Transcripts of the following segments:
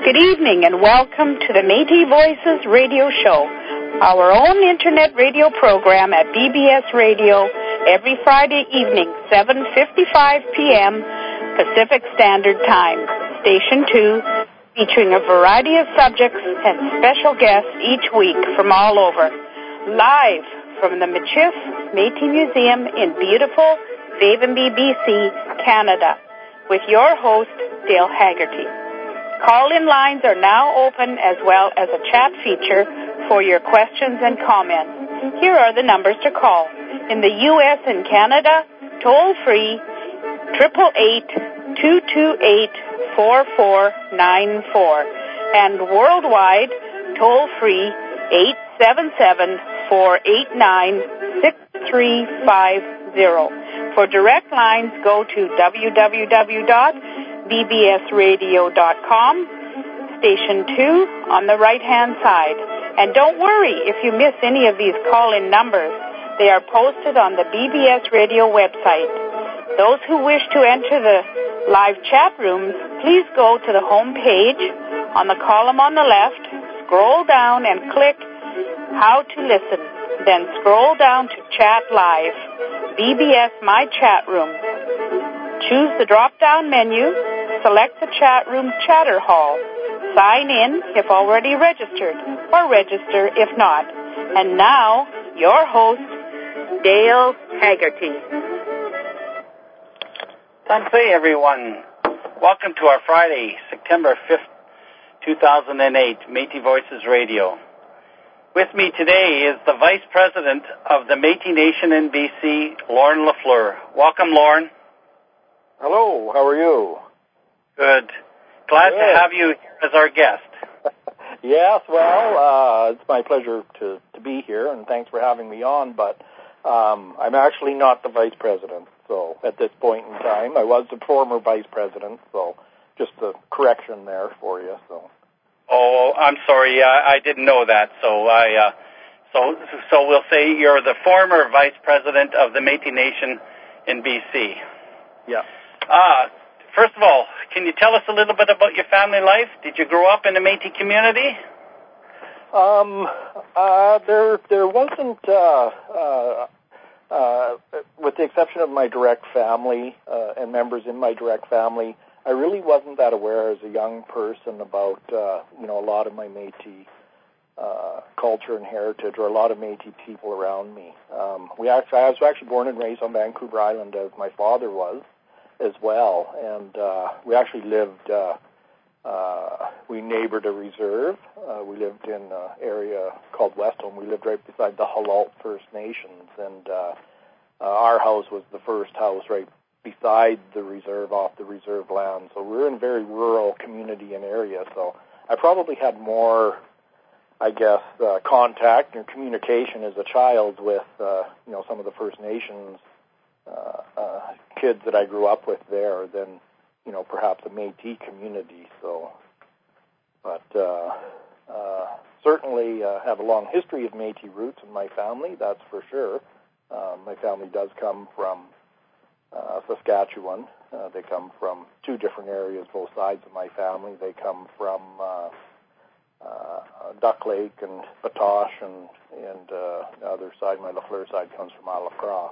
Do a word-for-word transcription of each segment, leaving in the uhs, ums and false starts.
Good evening and welcome to the Métis Voices radio show, our own internet radio program at B B S Radio every Friday evening, seven fifty-five p.m. Pacific Standard Time. Station two, featuring a variety of subjects and special guests each week from all over. Live from the Michif Métis Museum in beautiful Vavenby, B C, Canada, with your host, Dale Haggerty. Call-in lines are now open as well as a chat feature for your questions and comments. Here are the numbers to call. In the U S and Canada, toll-free, eight eight eight, two two eight, four four nine four. And worldwide, toll-free, eight seven seven, four eight nine, six three five zero. For direct lines, go to w w w dot b b s radio dot com, station two on the right-hand side. And don't worry if you miss any of these call-in numbers. They are posted on the B B S Radio website. Those who wish to enter the live chat rooms, please go to the home page on the column on the left, scroll down and click How to Listen. Then scroll down to Chat Live, B B S My Chat Room. Choose the drop-down menu, select the chat room's chatter hall. Sign in if already registered, or register if not. And now, your host, Dale Haggerty. Tansei, everyone. Welcome to our Friday, September fifth, two thousand eight, Métis Voices Radio. With me today is the Vice President of the Métis Nation in B C, Lauren Lafleur. Welcome, Lauren. Hello, how are you? Good. Glad Good. to have you here as our guest. Yes, well, uh, it's my pleasure to, to be here, and thanks for having me on, but um, I'm actually not the Vice President, so at this point in time. I was the former Vice President, so just a correction there for you, so... Oh, I'm sorry. I, I didn't know that. So I, uh, so so we'll say you're the former vice president of the Métis Nation in B C. Yeah. Uh, first of all, can you tell us a little bit about your family life? Did you grow up in a Métis community? Um, uh, there there wasn't, uh, uh, uh, with the exception of my direct family uh, and members in my direct family, I really wasn't that aware as a young person about, uh, you know, a lot of my Métis uh, culture and heritage, or a lot of Métis people around me. Um, we actually, I was actually born and raised on Vancouver Island, as my father was, as well. And uh, we actually lived, uh, uh, we neighbored a reserve. Uh, we lived in an area called Westholme. We lived right beside the Halalt First Nations, and uh, uh, our house was the first house right beside the reserve, off the reserve land. So we're in a very rural community and area. So I probably had more, I guess, uh, contact and communication as a child with, uh, you know, some of the First Nations uh, uh, kids that I grew up with there than, you know, perhaps a Métis community. So, but uh, uh, certainly uh, have a long history of Métis roots in my family, that's for sure. Uh, my family does come from Uh, Saskatchewan. Uh, they come from two different areas, both sides of my family. They come from uh, uh, Duck Lake and Batoche, and, and uh, the other side, my Lafleur side, comes from Isle of Cross.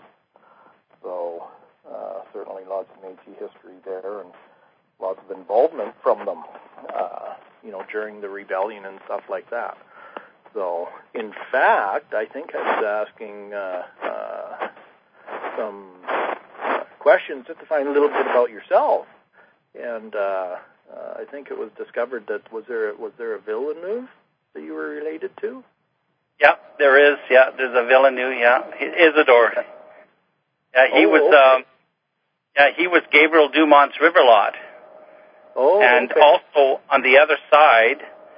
So uh, certainly lots of Métis history there, and lots of involvement from them, uh, you know, during the rebellion and stuff like that. So, in fact, I think I was asking uh, uh, some questions just to find a little bit about yourself, and uh, uh, I think it was discovered that was there was there a Villeneuve that you were related to? Yeah, there is. Yeah, there's a Villeneuve. Yeah, Isidore. Yeah, he oh, was. Okay. Um, yeah, he was Gabriel Dumont's river lot. Oh, and okay. also on the other side,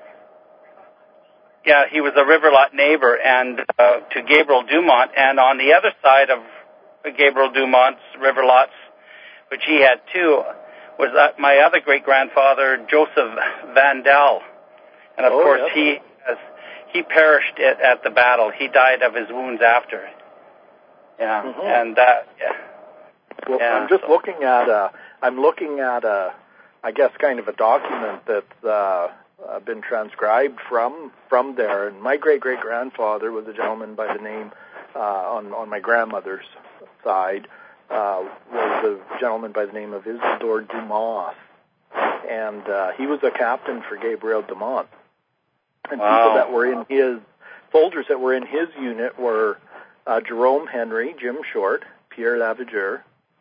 yeah, he was a river lot neighbor and uh, to Gabriel Dumont, and on the other side of Gabriel Dumont's river lots, which he had too, was uh, my other great-grandfather, Joseph Vandal. And, of oh, course, yep. he has, he perished at, at the battle. He died of his wounds after. Yeah, mm-hmm. and, uh, yeah. Well, yeah, I'm just so. looking at a, I'm looking at a, I guess, kind of a document that's uh, uh, been transcribed from from there. And my great great grandfather was a gentleman by the name uh, on on my grandmother's side uh, was a gentleman by the name of Isidore Dumas, and uh, he was a captain for Gabriel Dumont. And wow. people that were in his soldiers that were in his unit were uh, Jerome Henry, Jim Short, Pierre Lavigeur,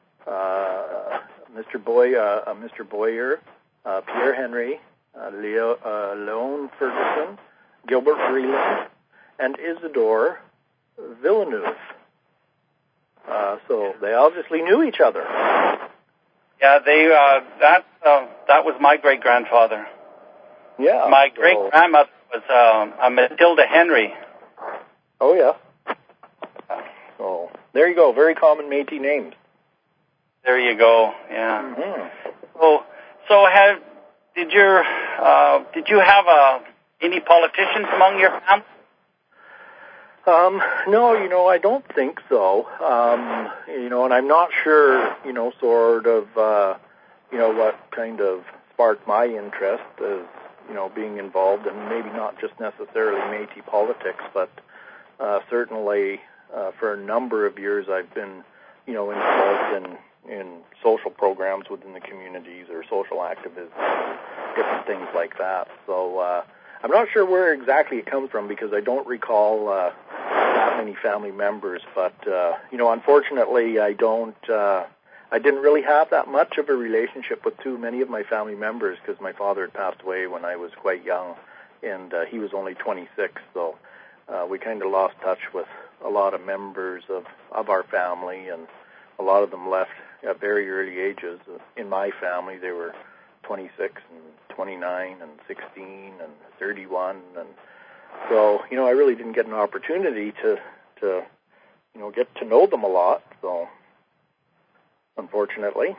uh, Mister Boy, uh, uh, Mister Boyer, uh, Pierre Henry, uh, Leo, uh, Leon Ferguson, Gilbert Vreeland, and Isidore Villeneuve. Uh, so they obviously knew each other. Yeah, they uh, that uh, that was my great grandfather. Yeah, my so. great grandmother was uh, a Matilda Henry. Oh yeah. So there you go. Very common Métis names. There you go. Yeah. Mm-hmm. So so have did your uh, did you have uh, any politicians among your family? Um, no, you know, I don't think so. Um, you know, and I'm not sure, you know, sort of, uh, you know, what kind of sparked my interest as, you know, being involved in maybe not just necessarily Métis politics, but uh, certainly uh, for a number of years I've been, you know, involved in, in social programs within the communities or social activism, different things like that. So uh, I'm not sure where exactly it comes from because I don't recall uh, that many family members. But, uh, you know, unfortunately I don't, uh, I didn't really have that much of a relationship with too many of my family members because my father had passed away when I was quite young, and uh, he was only twenty-six, so uh, we kind of lost touch with a lot of members of, of our family, and a lot of them left at very early ages. In my family, they were twenty-six and twenty-nine and sixteen and thirty-one, and so, you know, I really didn't get an opportunity to, to you know, get to know them a lot, so unfortunately.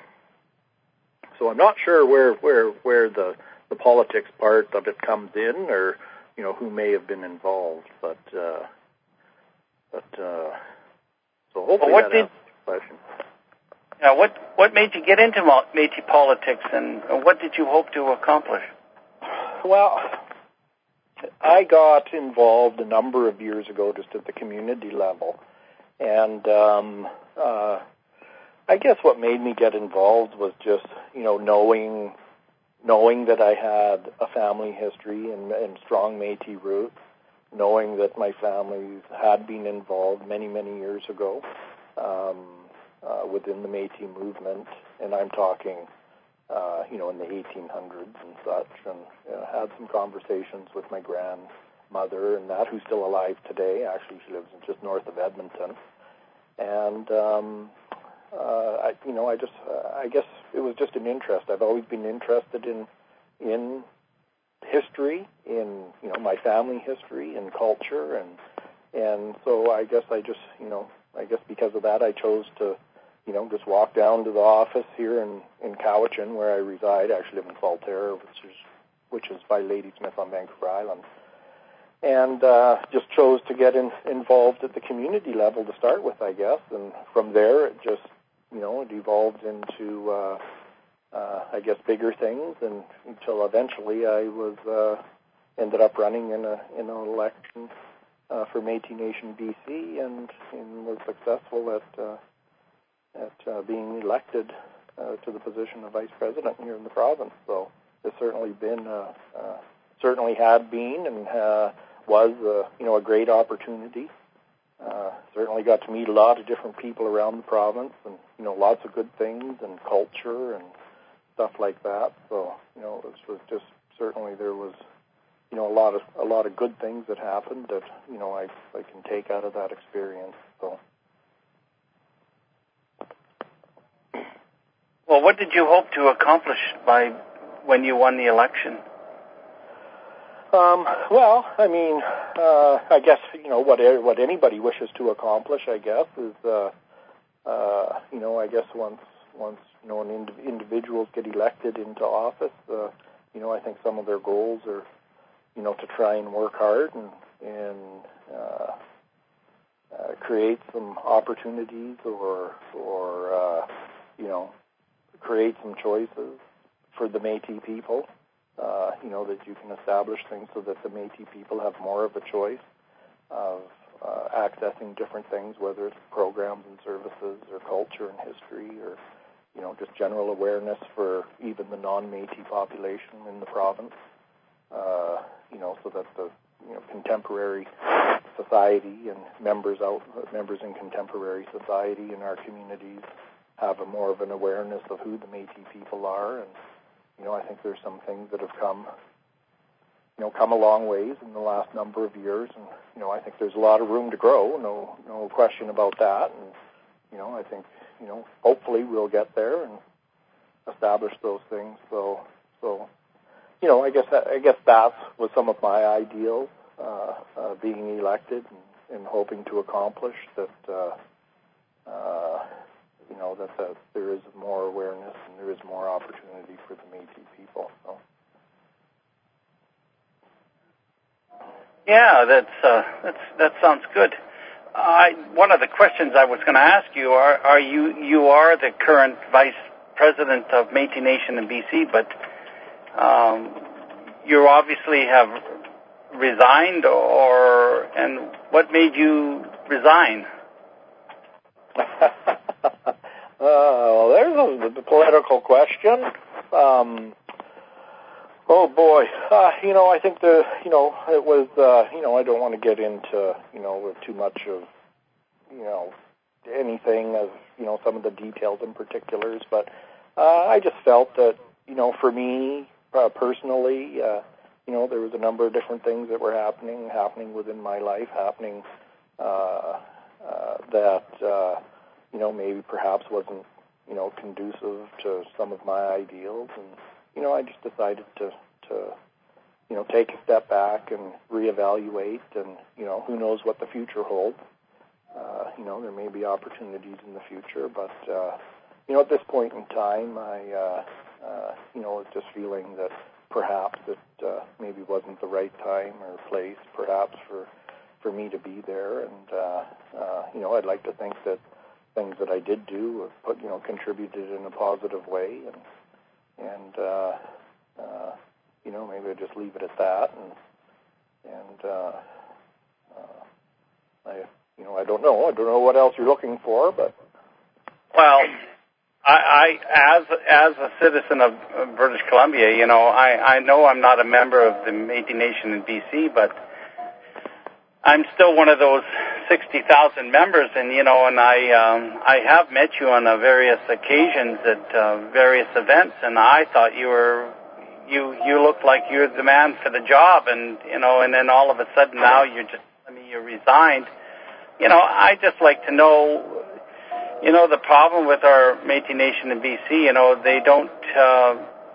So I'm not sure where where where the the politics part of it comes in, or you know who may have been involved, but uh, but uh, so hopefully well, what that did, answers the question. Yeah, what what made you get into Métis politics, and what did you hope to accomplish? Well, I got involved a number of years ago, just at the community level, and um, uh, I guess what made me get involved was just, you know, knowing knowing that I had a family history and, and strong Métis roots, knowing that my family had been involved many, many years ago um, uh, within the Métis movement, and I'm talking, uh, you know, in the eighteen hundreds and such, and you know, had some conversations with my grandmother and that, who's still alive today. Actually, she lives just north of Edmonton, and um, Uh, I, you know, I just, uh, I guess it was just an interest. I've always been interested in, in history, in, you know, my family history and culture, and, and so I guess I just, you know, I guess because of that I chose to, you know, just walk down to the office here in, in Cowichan, where I reside. I actually live in Saltaire, which is, which is by Ladysmith on Vancouver Island. And uh, just chose to get in, involved at the community level to start with, I guess. And from there, it just, you know, it evolved into, uh, uh, I guess, bigger things. And until eventually, I was uh, ended up running in a in an election uh, for Métis Nation B C, and, and was successful at uh, at uh, being elected uh, to the position of vice president here in the province. So it's certainly been, uh, uh, certainly had been, and. Uh, was, uh, you know, a great opportunity. Uh, certainly got to meet a lot of different people around the province, and, you know, lots of good things and culture and stuff like that. So, you know, it was just certainly there was, you know, a lot of a lot of good things that happened that, you know, I I can take out of that experience. So. Well, what did you hope to accomplish by when you won the election? Um, well, I mean, uh, I guess, you know, what what anybody wishes to accomplish, I guess, is, uh, uh, you know, I guess once, once you know, an ind- individuals get elected into office, uh, you know, I think some of their goals are, you know, to try and work hard and, and uh, uh, create some opportunities or, or uh, you know, create some choices for the Métis people. uh, you know, that you can establish things so that the Métis people have more of a choice of uh, accessing different things, whether it's programs and services or culture and history or, you know, just general awareness for even the non-Métis population in the province, uh, you know, so that the, you know, contemporary society and members out, members in contemporary society in our communities have a more of an awareness of who the Métis people are. And, you know, I think there's some things that have come, you know, come a long ways in the last number of years. And, you know, I think there's a lot of room to grow, no, no question about that. And, you know, I think, you know, hopefully we'll get there and establish those things. So, so, you know, I guess that, I guess that was some of my ideals, uh, uh, being elected and, and hoping to accomplish that, uh, uh, you know, that, that there is more awareness and there is more opportunity for the Métis people. So. Yeah, that's, uh, that's, that sounds good. I, one of the questions I was going to ask you are, are you, you are the current Vice President of Métis Nation in B C, but um, you obviously have resigned, or, and what made you resign? uh, well, there's a, a political question. Um, oh boy, uh, you know, I think the, you know, it was, uh, you know, I don't want to get into, you know, too much of, you know, anything of, you know, some of the details and particulars, but uh, I just felt that, you know, for me uh, personally, uh, you know, there was a number of different things that were happening, happening within my life, happening uh, uh, that, uh, you know, maybe perhaps wasn't, you know, conducive to some of my ideals. And, you know, I just decided to, to, you know, take a step back and reevaluate. And, you know, who knows what the future holds. Uh, you know, there may be opportunities in the future. But, uh, you know, at this point in time, I, uh, uh, you know, was just feeling that perhaps it uh, maybe wasn't the right time or place, perhaps, for for me to be there. And, uh, uh, you know, I'd like to think that things that I did do, put, you know, contributed in a positive way. And, and uh, uh, you know, maybe I'd just leave it at that. And, and uh, uh, I, you know, I don't know. I don't know what else you're looking for, but... Well... I, I, as as a citizen of, of British Columbia, you know, I, I know I'm not a member of the Métis Nation in B C, but I'm still one of those sixty thousand members, and you know, and I um, I have met you on uh, various occasions at uh, various events, and I thought you were you you looked like you're the man for the job, and you know, and then all of a sudden now you're just I mean you resigned. You know, I just like to know. You know, the problem with our Métis Nation in B C, you know, they don't, uh,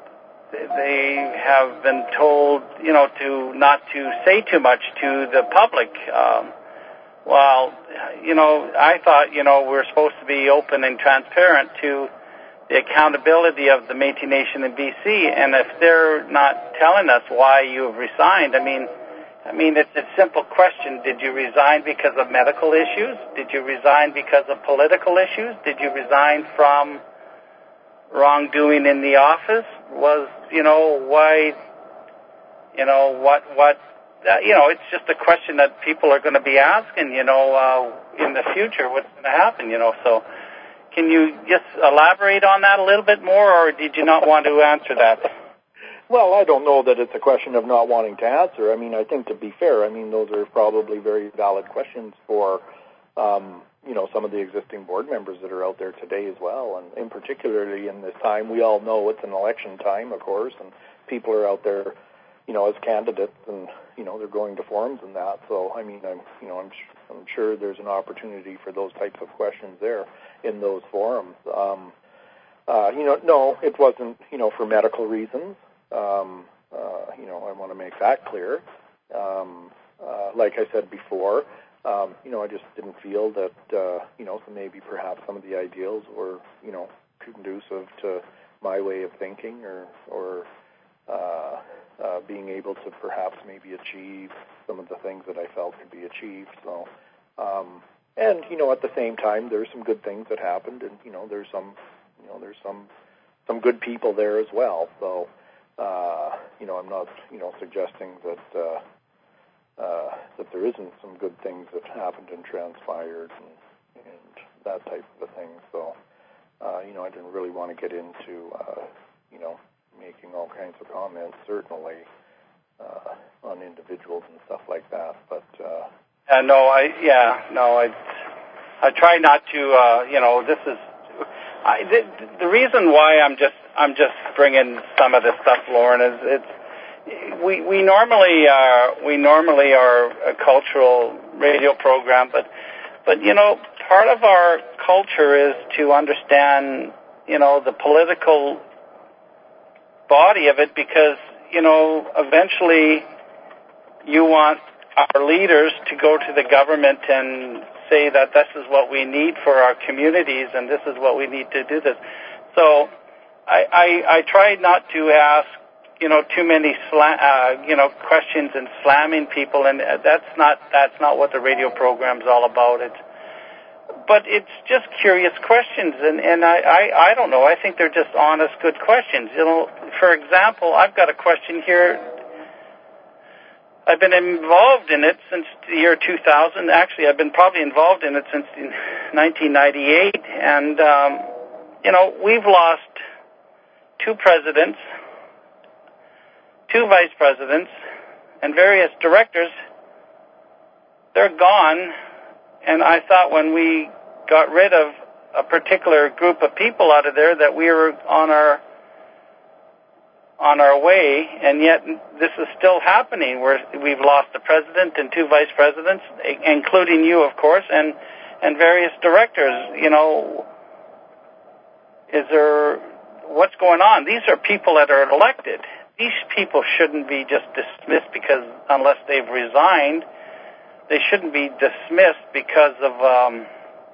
they have been told, you know, to not to say too much to the public. Um, well, you know, I thought, you know, we're supposed to be open and transparent to the accountability of the Métis Nation in B C, and if they're not telling us why you have resigned, I mean, I mean, it's a simple question. Did you resign because of medical issues? Did you resign because of political issues? Did you resign from wrongdoing in the office? Was, you know, why, you know, what, what, uh, you know, it's just a question that people are going to be asking, you know, uh, in the future, what's going to happen, you know. So can you just elaborate on that a little bit more, or did you not want to answer that? Well, I don't know that it's a question of not wanting to answer. I mean, I think to be fair, I mean, those are probably very valid questions for, um, you know, some of the existing board members that are out there today as well. And in particularly in this time, we all know it's an election time, of course, and people are out there, you know, as candidates, and, you know, they're going to forums and that. So, I mean, I'm, you know, I'm, I'm sure there's an opportunity for those types of questions there in those forums. Um, uh, you know, no, it wasn't, you know, for medical reasons. Um, uh, you know, I want to make that clear. Um, uh, like I said before, um, you know, I just didn't feel that, uh, you know, so maybe perhaps some of the ideals were, you know, conducive to my way of thinking, or, or uh, uh, being able to perhaps maybe achieve some of the things that I felt could be achieved. So, um, and, you know, at the same time, there's some good things that happened, and, you know, there's some, you know, there's some, some good people there as well. So, uh, you know, I'm not, you know, suggesting that uh, uh, that there isn't some good things that happened and transpired and, and that type of a thing. So, uh, you know, I didn't really want to get into, uh, you know, making all kinds of comments, certainly uh, on individuals and stuff like that. But uh, uh, no, I yeah, no, I I try not to. Uh, you know, this is I, the, the reason why I'm just I'm just bringing some of this stuff, Lauren, is it's we we normally are we normally are a cultural radio program, but but you know, part of our culture is to understand, you know, the political body of it, because, you know, eventually you want our leaders to go to the government and say that this is what we need for our communities and this is what we need to do this. So I, I, I try not to ask, you know, too many sla- uh, you know, questions and slamming people, and that's not that's not what the radio program's all about. It's But it's just curious questions, and, and I, I, I don't know. I think they're just honest, good questions. You know, for example, I've got a question here. I've been involved in it since the year two thousand. Actually, I've been probably involved in it since nineteen ninety-eight. And, um, you know, we've lost two presidents, two vice presidents, and various directors. They're gone. And I thought when we got rid of a particular group of people out of there that we were on our on our way, and yet this is still happening. Where we've lost the president and two vice presidents, including you, of course, and and various directors. You know, is there what's going on? These are people that are elected. These people shouldn't be just dismissed because unless they've resigned. They shouldn't be dismissed because of um,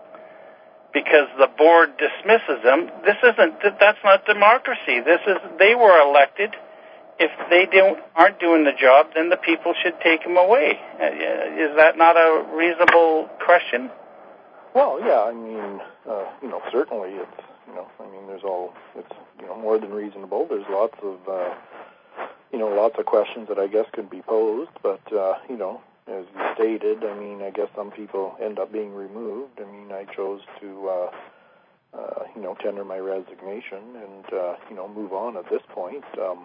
because the board dismisses them. This isn't. That's not democracy. This is. They were elected. If they don't aren't doing the job, then the people should take them away. Is that not a reasonable question? Well, yeah. I mean, uh, you know, certainly it's. You know, I mean, there's all. It's you know more than reasonable. There's lots of. Uh, you know, lots of questions that I guess could be posed, but uh, you know. As you stated, I mean, I guess some people end up being removed. I mean, I chose to, uh, uh, you know, tender my resignation and, uh, you know, move on at this point. Um,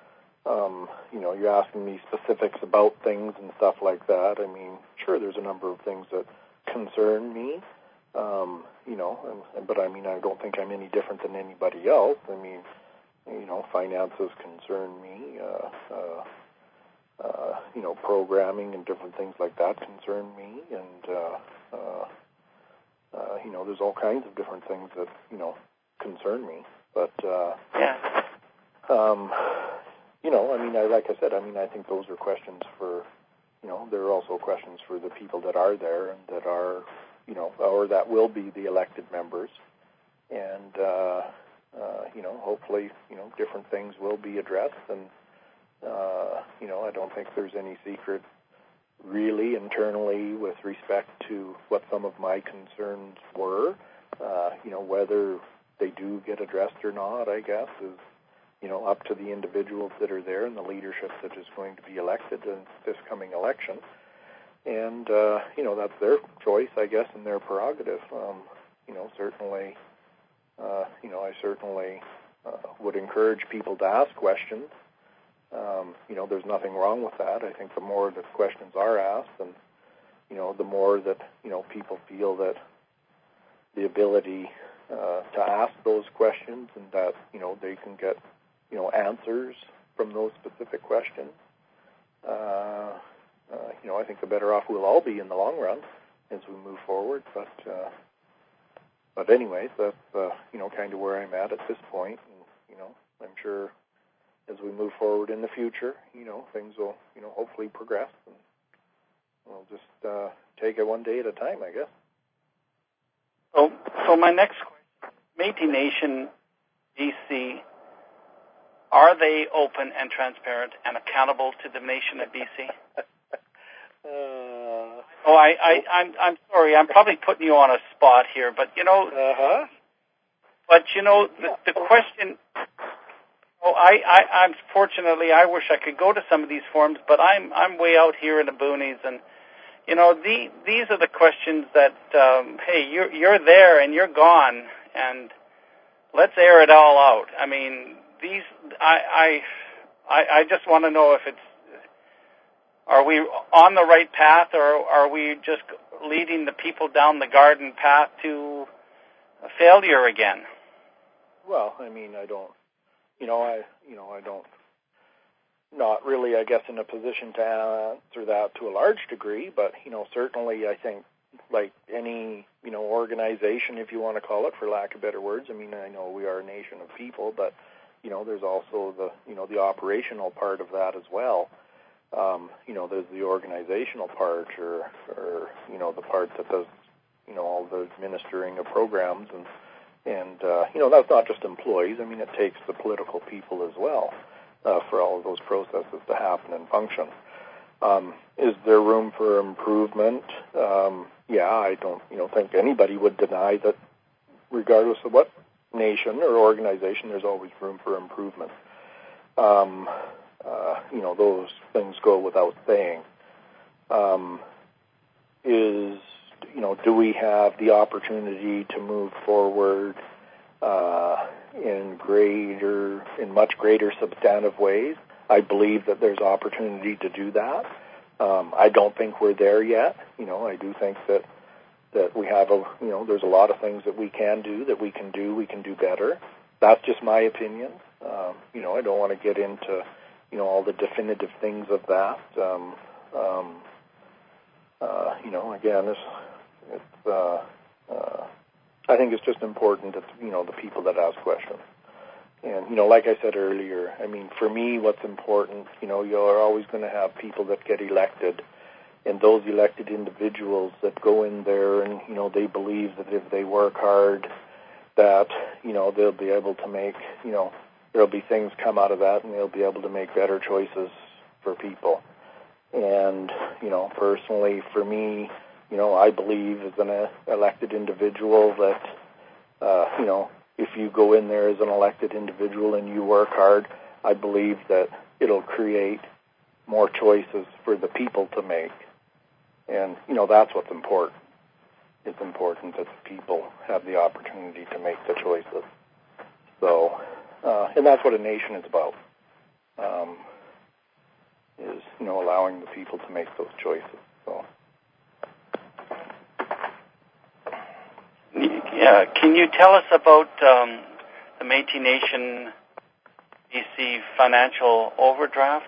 um, you know, you're asking me specifics about things and stuff like that. I mean, sure, there's a number of things that concern me, um, you know, and, but I mean, I don't think I'm any different than anybody else. I mean, you know, finances concern me, uh, uh Uh, you know, programming and different things like that concern me, and uh, uh, uh, you know, there's all kinds of different things that you know concern me. But uh, yeah, um, you know, I mean, I, like I said, I mean, I think those are questions for, you know, there are also questions for the people that are there and that are, you know, or that will be the elected members, and uh, uh, you know, hopefully, you know, different things will be addressed and. Uh, you know, I don't think there's any secret really internally with respect to what some of my concerns were. Uh, you know, whether they do get addressed or not, I guess, is, you know, up to the individuals that are there and the leadership that is going to be elected in this coming election. And, uh, you know, that's their choice, I guess, and their prerogative. Um, you know, certainly, uh, you know, I certainly uh, would encourage people to ask questions. Um, you know, there's nothing wrong with that. I think the more that questions are asked and, you know, the more that, you know, people feel that the ability uh, to ask those questions and that, you know, they can get, you know, answers from those specific questions, uh, uh, you know, I think the better off we'll all be in the long run as we move forward. But, uh, but anyways, that's, uh, you know, kind of where I'm at at this point. And, you know, I'm sure as we move forward in the future, you know, things will, you know, hopefully progress, and we'll just uh, take it one day at a time, I guess. So, so my next question, Métis Nation, B C, are they open and transparent and accountable to the nation of B C? uh, oh, I, I, I'm, I'm sorry, I'm probably putting you on a spot here, but you know, uh-huh. but you know, the, the question. Oh, I, I, unfortunately, I wish I could go to some of these forums, but I'm I'm way out here in the boonies, and you know, the, these are the questions that, um, hey, you're you're there and you're gone, and let's air it all out. I mean, these, I I I, I just want to know if it's, are we on the right path, or are we just leading the people down the garden path to failure again? Well, I mean, I don't, you know, I, you know, I don't, not really, I guess, in a position to answer that to a large degree, but, you know, certainly I think, like any, you know, organization, if you want to call it, for lack of better words, I mean, I know we are a nation of people, but, you know, there's also the, you know, the operational part of that as well. Um, you know, there's the organizational part, or, or, you know, the part that does, you know, all the administering of programs, and, and uh, you know, that's not just employees. I mean, it takes the political people as well uh, for all of those processes to happen and function. Um, is there room for improvement? Um, yeah, I don't, you know, think anybody would deny that, regardless of what nation or organization, there's always room for improvement. Um, uh, you know, those things go without saying. Um, is You know, do we have the opportunity to move forward uh, in greater, in much greater substantive ways? I believe that there's opportunity to do that. Um, I don't think we're there yet. You know, I do think that that we have a, you know, there's a lot of things that we can do, that we can do, we can do better. That's just my opinion. Um, you know, I don't want to get into, you know, all the definitive things of that. Um, um, uh, you know, again, it's, it's uh, uh, I think it's just important that, you know, the people that ask questions. And, you know, like I said earlier, I mean, for me, what's important, you know, you're always going to have people that get elected, and those elected individuals that go in there and, you know, they believe that if they work hard, that, you know, they'll be able to make, you know, there'll be things come out of that, and they'll be able to make better choices for people. And, you know, personally, for me, you know, I believe as an elected individual that, uh, you know, if you go in there as an elected individual and you work hard, I believe that it'll create more choices for the people to make. And, you know, that's what's important. It's important that the people have the opportunity to make the choices. So, uh, and that's what a nation is about, um, is, you know, allowing the people to make those choices. So. Yeah, can you tell us about um, the Métis Nation B C financial overdraft?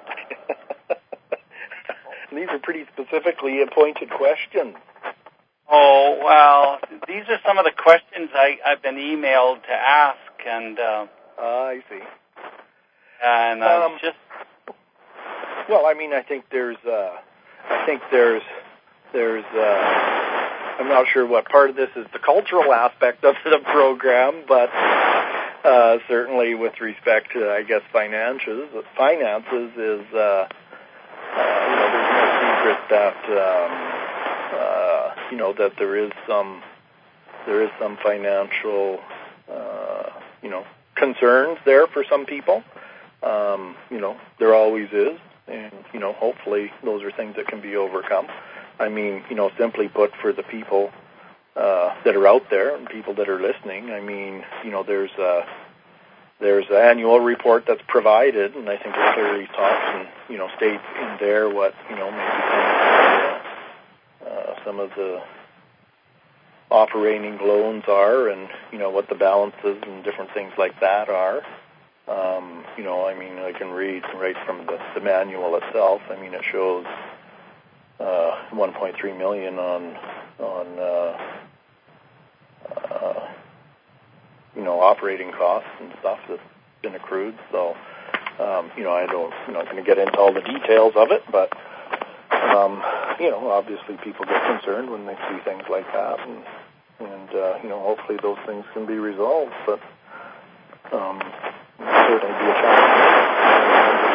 These are pretty specifically appointed questions. Oh, well, these are some of the questions I, I've been emailed to ask, and uh, uh, I see. And I um, just well, I mean, I think there's, uh, I think there's, there's. Uh, I'm not sure what part of this is the cultural aspect of the program, but uh, certainly with respect to, I guess, finances, finances is, uh, uh, you know, there's no secret that, um, uh, you know, that there is some, there is some financial, uh, you know, concerns there for some people. Um, you know, there always is, and, you know, hopefully those are things that can be overcome. I mean, you know, simply put, for the people uh, that are out there and people that are listening, I mean, you know, there's a, there's an annual report that's provided, and I think it clearly talks and, you know, states in there what, you know, maybe some of the, uh, some of the operating loans are, and, you know, what the balances and different things like that are. Um, you know, I mean, I can read right from the, the manual itself. I mean, it shows uh, one point three million dollars on on uh, uh, you know, operating costs and stuff that's been accrued. So, um, you know, I don't, I'm not going to get into all the details of it, but um, you know, obviously people get concerned when they see things like that, and and uh, you know, hopefully those things can be resolved. But um, certainly be a challenge.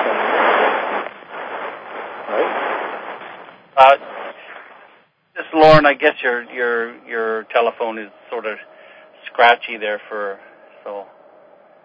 Right? Uh, just Lauren, I guess your your your telephone is sort of scratchy there for so.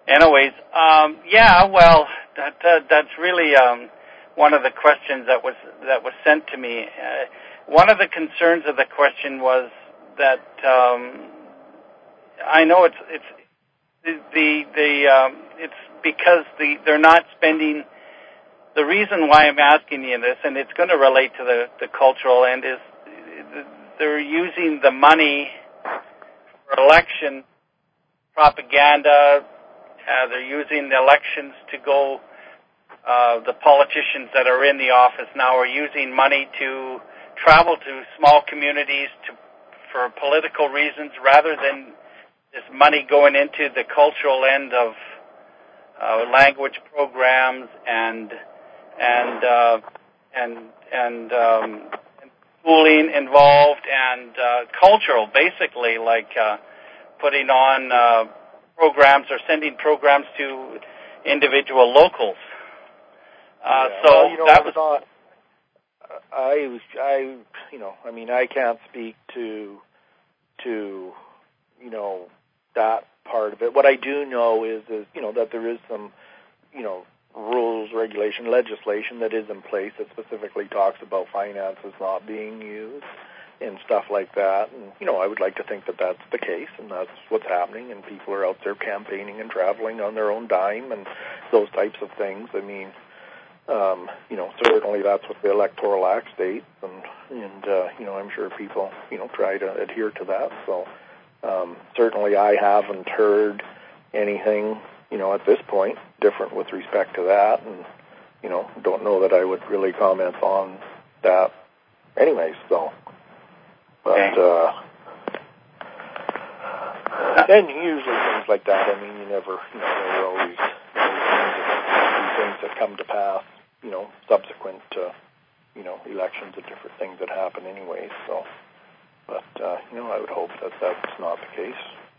anyways, um, yeah, well, that, uh, that's really um, one of the questions that was that was sent to me. Uh, one of the concerns of the question was that um, I know it's it's the the, the um, it's because the they're not spending. The reason why I'm asking you this, and it's going to relate to the, the cultural end, is they're using the money for election propaganda. Uh, they're using the elections to go. Uh, the politicians that are in the office now are using money to travel to small communities to for political reasons, rather than this money going into the cultural end of uh, language programs and and uh, and and, um, and schooling involved and uh, cultural, basically, like uh, putting on uh, programs or sending programs to individual locals. Uh, yeah. so well, you know, that was not. I, I, you know, I mean, I can't speak to, to, you know, that part of it. What I do know is, is, you know, that there is some, you know, rules, regulation, legislation that is in place that specifically talks about finances not being used and stuff like that. And, you know, I would like to think that that's the case and that's what's happening, and people are out there campaigning and traveling on their own dime and those types of things. I mean, Um, you know, certainly that's what the Electoral Act states, and, and uh, you know, I'm sure people, you know, try to adhere to that. So um, certainly I haven't heard anything, you know, at this point different with respect to that, and, you know, don't know that I would really comment on that anyways, so. But, uh, and usually things like that, I mean, you never, you know, there are always, always things that come to pass, you know, subsequent to, you know, elections and different things that happen anyways, so. But, uh, you know, I would hope that that's not the case.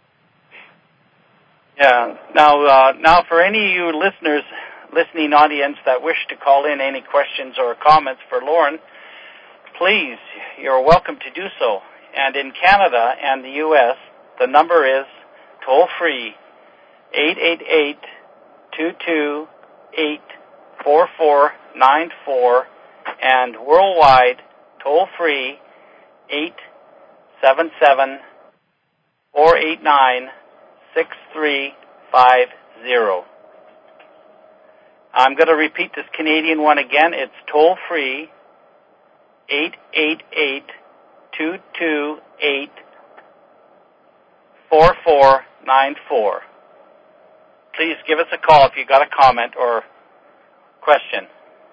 Yeah. Now, uh, now for any of you listeners, listening audience that wish to call in any questions or comments for Lauren, please, you're welcome to do so. And in Canada and the U S, the number is toll-free, eight eight eight, two two eight, four four nine four, and worldwide, toll-free, eight seven seven, four eight nine, six three five zero. I'm going to repeat this Canadian one again. It's toll-free, eight eight eight, two two eight, four four nine four. Please give us a call if you've got a comment or question.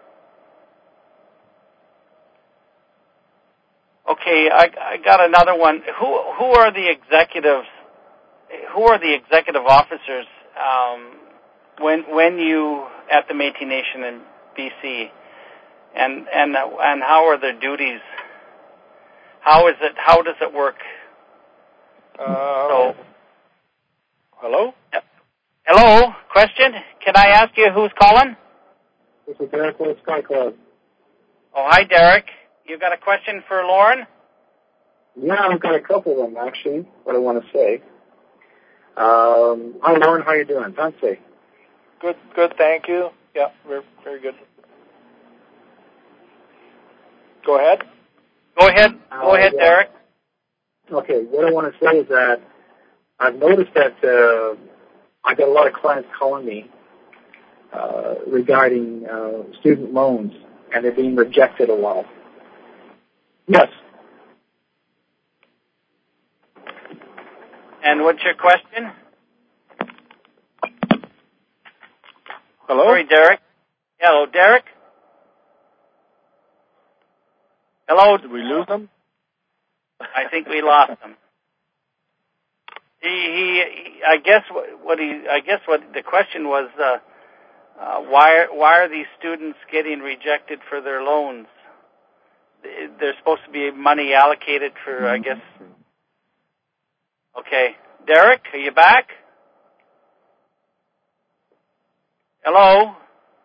Okay, I, I got another one. Who who are the executives? Who are the executive officers um, when when you at the Métis Nation in B C, and and and how are their duties? How is it? How does it work? Uh, so, hello? Hello, question? Can I ask you who's calling? This is Derek with Sky Club. Oh, hi, Derek. You got a question for Lauren? Yeah, I've got a couple of them, actually, what I want to say. Um, hi, Lauren. How you doing? Fancy. Good, good, thank you. Yeah, very, very good. Go ahead. Go ahead. Go uh, ahead, yeah. Derek. Okay, what I want to say is that I've noticed that uh, I get a lot of clients calling me uh, regarding uh, student loans, and they're being rejected a lot. Yes. And what's your question? Hello? Sorry, Derek. Hello, Derek. Hello. Did we lose them? I think we lost him. He, he, he I guess what, what he, I guess what the question was, uh, uh, why, why are these students getting rejected for their loans? There's supposed to be money allocated for, I guess. Okay, Derek, are you back? Hello.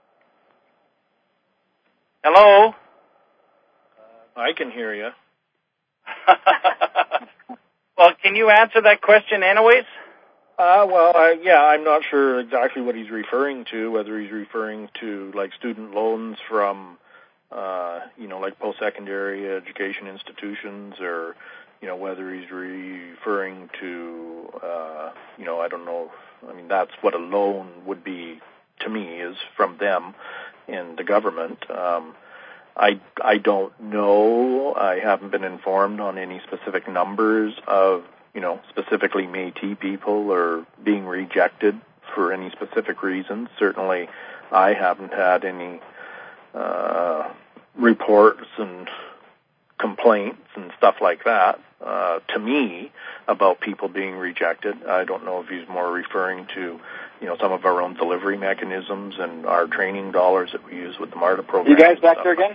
Hello. Uh, I can hear you. Well, can you answer that question anyways? Uh, well, I, yeah, I'm not sure exactly what he's referring to, whether he's referring to, like, student loans from, uh, you know, like post-secondary education institutions, or, you know, whether he's referring to, uh, you know, I don't know. I mean, that's what a loan would be to me, is from them in the government. Um, I, I don't know. I haven't been informed on any specific numbers of, you know, specifically Métis people or being rejected for any specific reasons. Certainly, I haven't had any uh, reports and complaints and stuff like that uh, to me about people being rejected. I don't know if he's more referring to, you know, some of our own delivery mechanisms and our training dollars that we use with the MARTA program. You guys back there again?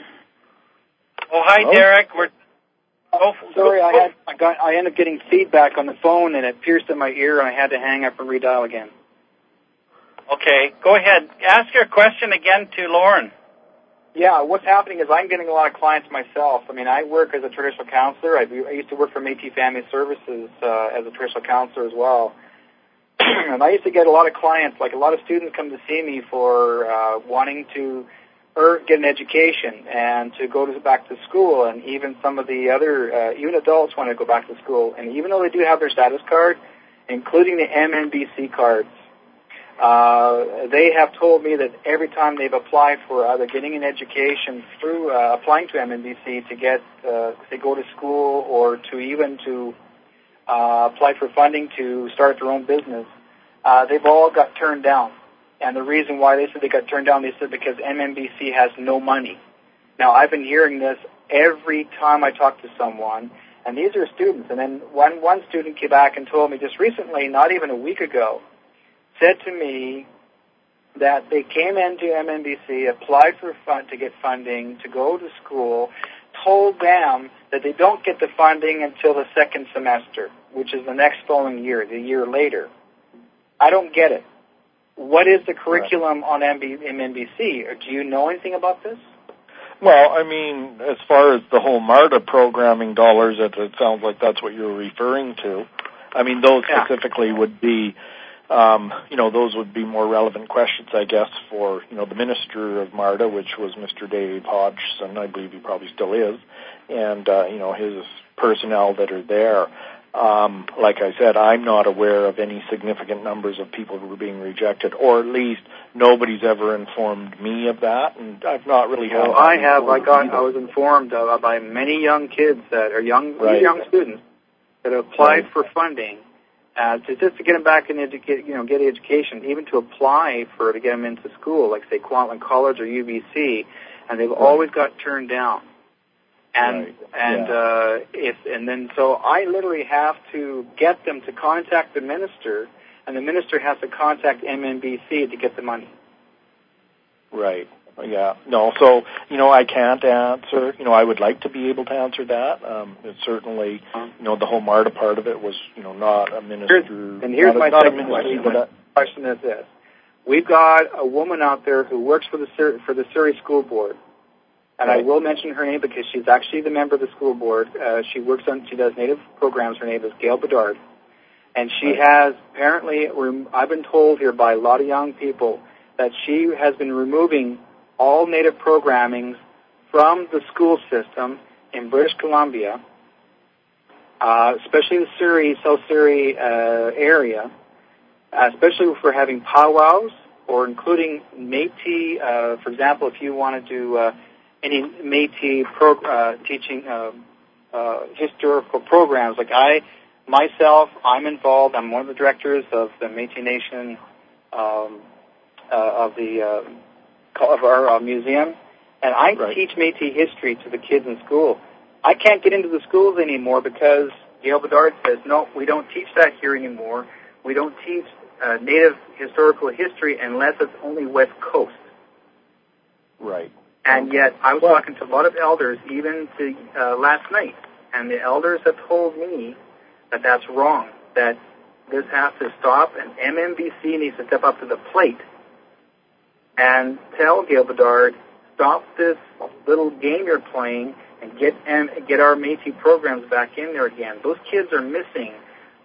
Oh, hi, Hello? Derek. We're Oh, sorry, I had I got I ended up getting feedback on the phone, and it pierced in my ear, and I had to hang up and redial again. Okay, go ahead. Ask your question again to Lauren. Yeah, what's happening is I'm getting a lot of clients myself. I mean, I work as a traditional counselor. I, I used to work for Métis Family Services uh, as a traditional counselor as well. And I used to get a lot of clients, like a lot of students come to see me for uh, wanting to or get an education and to go to, back to school, and even some of the other, uh, even adults want to go back to school. And even though they do have their status card, including the M N B C cards, uh, they have told me that every time they've applied for either getting an education through uh, applying to M N B C to get, uh, to go to school, or to even to uh, apply for funding to start their own business, uh, they've all got turned down. And the reason why they said they got turned down, they said because M N B C has no money. Now, I've been hearing this every time I talk to someone, and these are students. And then one, one student came back and told me just recently, not even a week ago, said to me that they came into M N B C, applied for fund to get funding, to go to school, told them that they don't get the funding until the second semester, which is the next following year, the year later. I don't get it. What is the curriculum on M N B C? Or do you know anything about this? Well, I mean, as far as the whole MARTA programming dollars, it, it sounds like that's what you're referring to. I mean, those Yeah. specifically would be, um, you know, those would be more relevant questions, I guess, for, you know, the Minister of MARTA, which was Mister Dave Hodgson. I believe he probably still is, and, uh, you know, his personnel that are there. Um, like I said, I'm not aware of any significant numbers of people who are being rejected, or at least nobody's ever informed me of that, and I've not really had. Well, I have. I got. Either. I was informed uh, by many young kids that are young, right. young students that have applied right. for funding uh, to just to get them back in educate, you know, get education, even to apply for to get them into school, like say Kwantlen College or U B C, and they've right. always got turned down. And right. and yeah. uh, if and then so I literally have to get them to contact the minister, and the minister has to contact M N B C to get the money. Right. Yeah. No. So you know, I can't answer. You know, I would like to be able to answer that. Um, it's certainly, you know, the whole MARTA part of it was, you know, not a minister. Here's, and here's not my a, not second a question. But The question is this: we've got a woman out there who works for the Sur- for the Surrey School Board. And right. I will mention her name because she's actually the member of the school board. Uh, she works on, she does Native programs. Her name is Gail Bedard. And she right. has apparently, I've been told here by a lot of young people, that she has been removing all Native programming from the school system in British Columbia, uh, especially the Surrey, South Surrey uh, area, uh, especially for having powwows or including Métis. Uh, for example, if you wanted to uh, any Métis pro, uh, teaching uh, uh, historical programs. Like I, myself, I'm involved. I'm one of the directors of the Métis Nation um, uh, of the uh, of our uh, museum, and I right. teach Métis history to the kids in school. I can't get into the schools anymore because Gail Bedard says, no, we don't teach that here anymore. We don't teach uh, Native historical history unless it's only West Coast. Right. And yet, I was talking to a lot of elders, even to uh, last night, and the elders have told me that that's wrong, that this has to stop, and M N B C needs to step up to the plate and tell Gail Bedard, stop this little game you're playing and get and get our Métis programs back in there again. Those kids are missing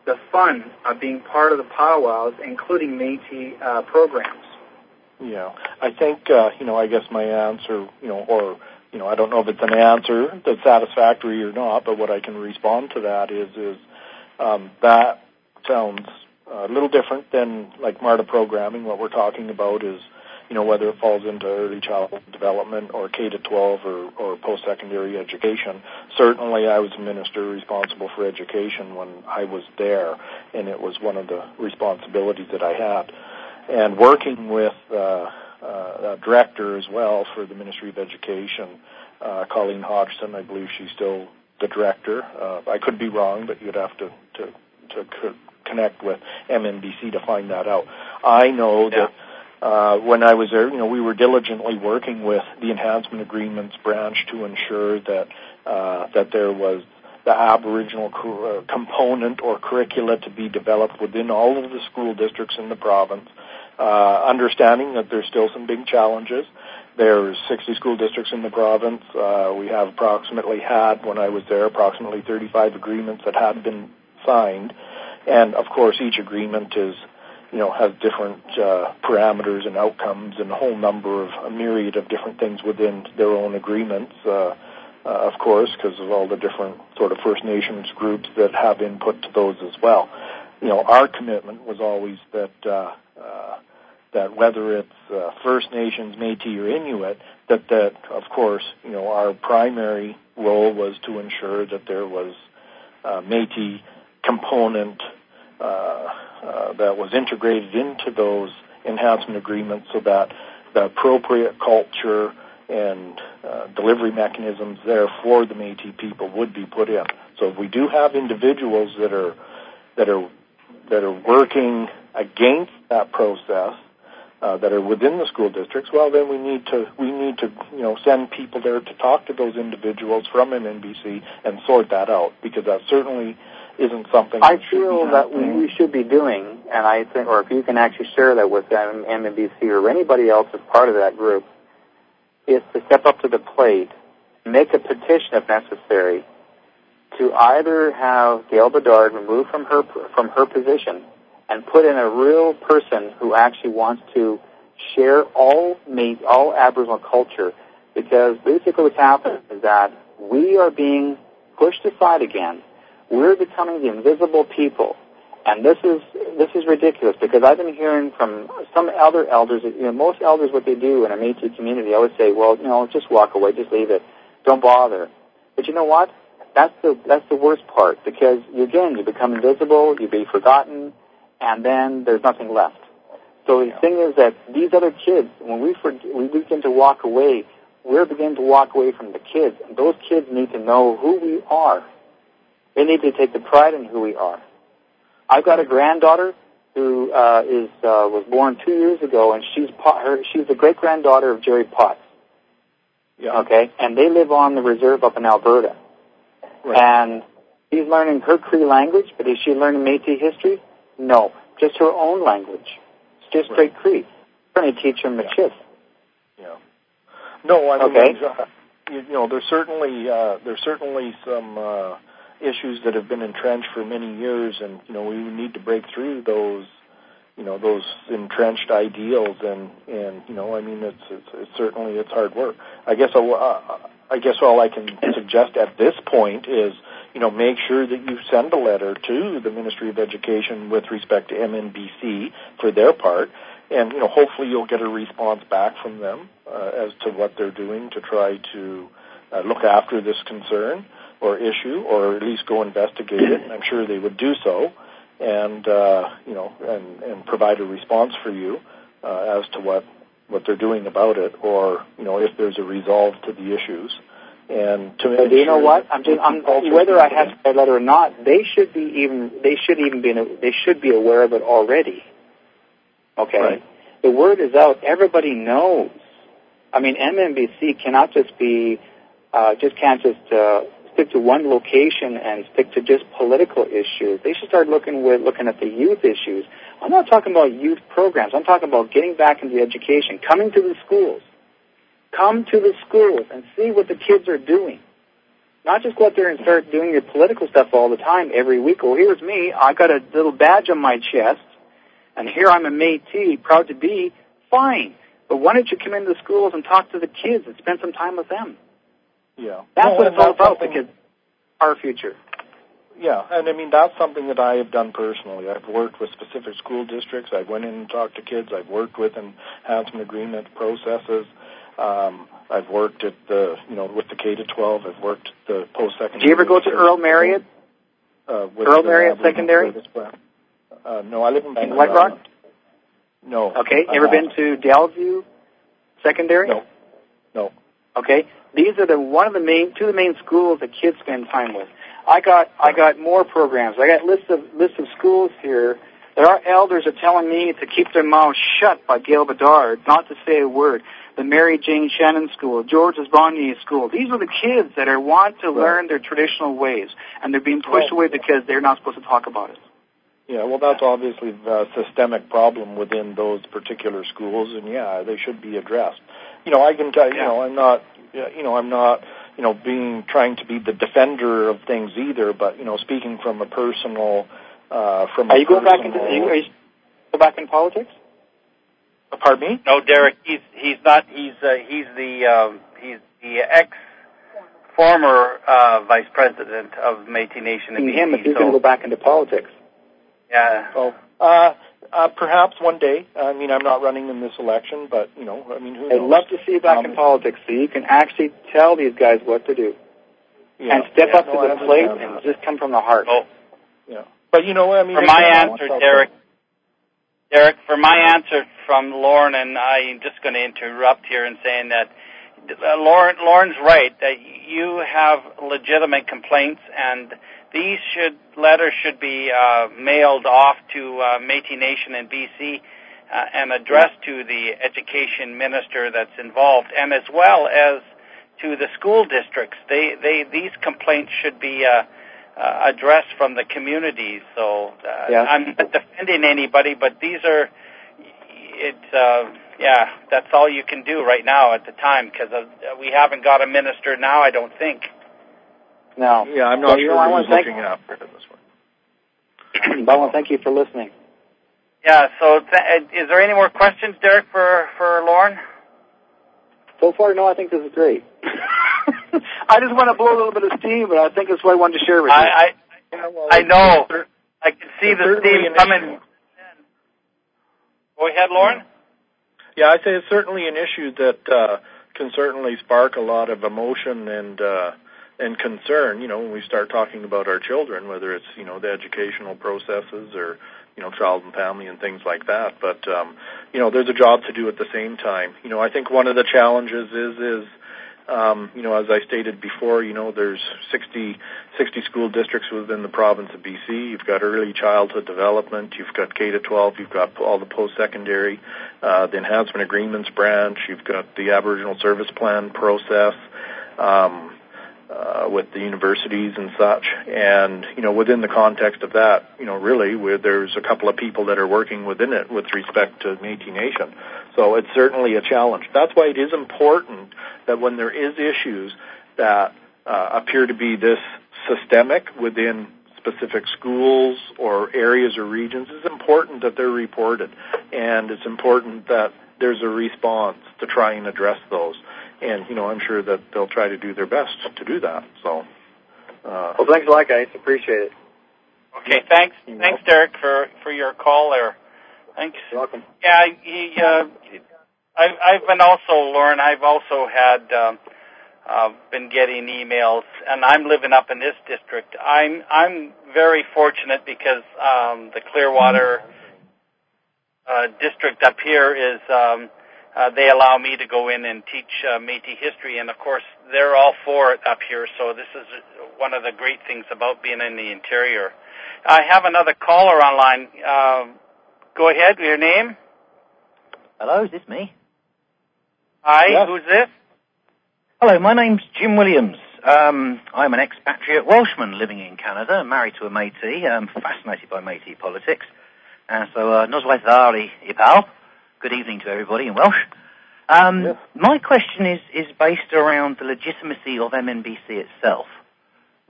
the fun of being part of the powwows, including Métis uh, programs. Yeah, I think, uh, you know, I guess my answer, you know, or, you know, I don't know if it's an answer that's satisfactory or not, but what I can respond to that is, is um, that sounds a little different than like MARTA programming. What we're talking about is, you know, whether it falls into early childhood development or K to twelve or, or post-secondary education. Certainly I was a minister responsible for education when I was there, and it was one of the responsibilities that I had. And working with uh, uh, a director as well for the Ministry of Education, uh, Colleen Hodgson, I believe she's still the director. Uh, I could be wrong, but you'd have to, to, to co- connect with M N B C to find that out. I know yeah. that Uh, when I was there, you know, we were diligently working with the Enhancement Agreements branch to ensure that uh, that there was the Aboriginal co- uh, component or curricula to be developed within all of the school districts in the province, uh, understanding that there's still some big challenges. There's sixty school districts in the province. Uh, we have approximately had, when I was there, approximately thirty-five agreements that had been signed. And, of course, each agreement is you know, has different uh, parameters and outcomes and a whole number of, a myriad of different things within their own agreements, uh, uh, of course, because of all the different sort of First Nations groups that have input to those as well. You know, our commitment was always that uh, uh, that whether it's uh, First Nations, Métis, or Inuit, that, that, of course, you know, our primary role was to ensure that there was uh, Métis component uh, Uh, that was integrated into those enhancement agreements so that the appropriate culture and uh, delivery mechanisms there for the Métis people would be put in. So if we do have individuals that are that are that are working against that process, uh, that are within the school districts, well, then we need to we need to you know send people there to talk to those individuals from M N B C and sort that out, because that certainly isn't something I feel that we should be doing, and I think, or if you can actually share that with M N B C or anybody else as part of that group, is to step up to the plate, make a petition if necessary, to either have Gail Bedard removed from her from her position and put in a real person who actually wants to share all all Aboriginal culture, because basically what's happening is that we are being pushed aside again. We're becoming the invisible people, and this is this is ridiculous, because I've been hearing from some other elders, you know, most elders, what they do in a Métis community, I would say, well, you know, just walk away, just leave it, don't bother. But you know what? That's the that's the worst part, because you, again, you become invisible, you be forgotten, and then there's nothing left. So the thing is that these other kids, when we for, we begin to walk away, we're beginning to walk away from the kids, and those kids need to know who we are. They need to take the pride in who we are. I've got a granddaughter who uh, is uh, was born two years ago, and she's her, she's the great granddaughter of Jerry Potts. Yeah. Okay, and they live on the reserve up in Alberta. Right. And she's learning her Cree language, but is she learning Métis history? No, just her own language. It's just straight right. Cree. We're going to teach her Michif. Yeah. yeah. No, I mean, okay. uh, you, you know, there's certainly uh, there's certainly some. Uh, issues that have been entrenched for many years, and you know we need to break through those, you know, those entrenched ideals, and and you know I mean it's it's, it's certainly it's hard work. I guess I'll, uh, I guess all I can suggest at this point is you know make sure that you send a letter to the Ministry of Education with respect to M N B C for their part, and you know hopefully you'll get a response back from them uh, as to what they're doing to try to uh, look after this concern or issue, or at least go investigate it. And I'm sure they would do so, and uh, you know, and, and provide a response for you uh, as to what, what they're doing about it, or you know, if there's a resolve to the issues. And to well, do you know what? I'm just I'm, whether I have that letter or not, they should be even they should even be they should be aware of it already. Okay, right. The word is out. Everybody knows. I mean, M N B C cannot just be uh, just can't just. Uh, stick to one location and stick to just political issues. They should start looking with looking at the youth issues. I'm not talking about youth programs. I'm talking about getting back into education, coming to the schools. Come to the schools and see what the kids are doing. Not just go out there and start doing your political stuff all the time every week. Well, here's me. I got a little badge on my chest, and here I'm a Métis, proud to be. Fine. But why don't you come into the schools and talk to the kids and spend some time with them? Yeah. That's no, what it's all about, something... because our future. Yeah, and I mean, that's something that I have done personally. I've worked with specific school districts. I've went in and talked to kids. I've worked with enhancement agreement processes. Um, I've worked at the, you know, with the K to twelve. I've worked at the post-secondary. Did you ever go to Earl Marriott? Uh, with Earl Marriott Secondary? Uh, no, I live in In White Rock? No. Okay. You ever been to Daleview Secondary? No. No. Okay. These are the one of the main two of the main schools that kids spend time with. I got I got more programs. I got lists of lists of schools here that our elders are telling me to keep their mouths shut by Gail Bedard, not to say a word. The Mary Jane Shannon School, George's Bonnier School. These are the kids that are want to right. learn their traditional ways, and they're being pushed well, away because they're not supposed to talk about it. Yeah, well, that's obviously a systemic problem within those particular schools, and yeah, they should be addressed. You know, I can tell you, you know, I'm not, you know, I'm not, you know, being trying to be the defender of things either, but you know, speaking from a personal, uh, from are a you going personal, back into? Are you, are you go back in politics? Pardon me? No, Derek. He's he's not. He's uh, he's the um, he's the ex former uh, vice president of Métis Nation in B C. Him, if he's so, going to go back into politics. Yeah. Oh, uh, uh, perhaps one day. I mean, I'm not running in this election, but you know, I mean, who knows? I'd love to see you back um, in politics so you can actually tell these guys what to do. Yeah, and step yeah, up no, to the plate and just come from the heart. Oh. Yeah. But you know, I mean, for my answer, Derek, Derek, for my answer from Lauren, and I'm just going to interrupt here and saying that uh, Lauren, Lauren's right, that you have legitimate complaints, and these should letters should be uh, mailed off to uh, Métis Nation in B C uh, and addressed yeah. to the education minister that's involved, and as well as to the school districts. They, they, these complaints should be uh, uh, addressed from the communities. So uh, yeah. I'm not defending anybody, but these are, it's, uh, yeah, that's all you can do right now at the time, because we haven't got a minister now, I don't think. No. Yeah, I'm not well, sure you know, who's looking after this one. But I want to thank you for listening. Yeah, so th- is there any more questions, Derek, for, for Lauren? So far, no, I think this is great. I just want to blow a little bit of steam, but I think that's what I wanted to share with you. I, I, yeah, well, I know. I can see the steam coming. Issue. Go ahead, Lauren. Yeah, I'd say it's certainly an issue that uh, can certainly spark a lot of emotion and uh, and concern, you know, when we start talking about our children, whether it's, you know, the educational processes or, you know, child and family and things like that. But, um, you know, there's a job to do at the same time. You know, I think one of the challenges is, is um, you know, as I stated before, you know, there's sixty, sixty school districts within the province of B C. You've got early childhood development. You've got K to twelve. You've got all the post-secondary, uh, the enhancement agreements branch. You've got the Aboriginal Service Plan process. Um, Uh, with the universities and such, and you know, within the context of that, you know, really, where there's a couple of people that are working within it with respect to Métis Nation. So it's certainly a challenge. That's why it is important that when there is issues that uh, appear to be this systemic within specific schools or areas or regions, it's important that they're reported, and it's important that there's a response to try and address those. And, you know, I'm sure that they'll try to do their best to do that. So, uh, well, thanks a lot, guys. Appreciate it. Okay, thanks. You know. Thanks, Derek, for, for your call there. Thanks. You're welcome. Yeah, he, uh, I, I've been also, Lauren, I've also had, um, uh, been getting emails, and I'm living up in this district. I'm, I'm very fortunate because, um, the Clearwater, uh, district up here is, um, Uh, they allow me to go in and teach uh, Métis history, and of course they're all for it up here, so this is one of the great things about being in the interior. I have another caller online. Uh, go ahead, your name? Hello, is this me? Hi, yes. Who's this? Hello, my name's Jim Williams. Um, I'm an expatriate Welshman living in Canada, married to a Métis. I'm fascinated by Métis politics. And so, uh, Noswaith Dhari Ipal. Good evening to everybody in Welsh. Um, yeah. My question is, is based around the legitimacy of M N B C itself.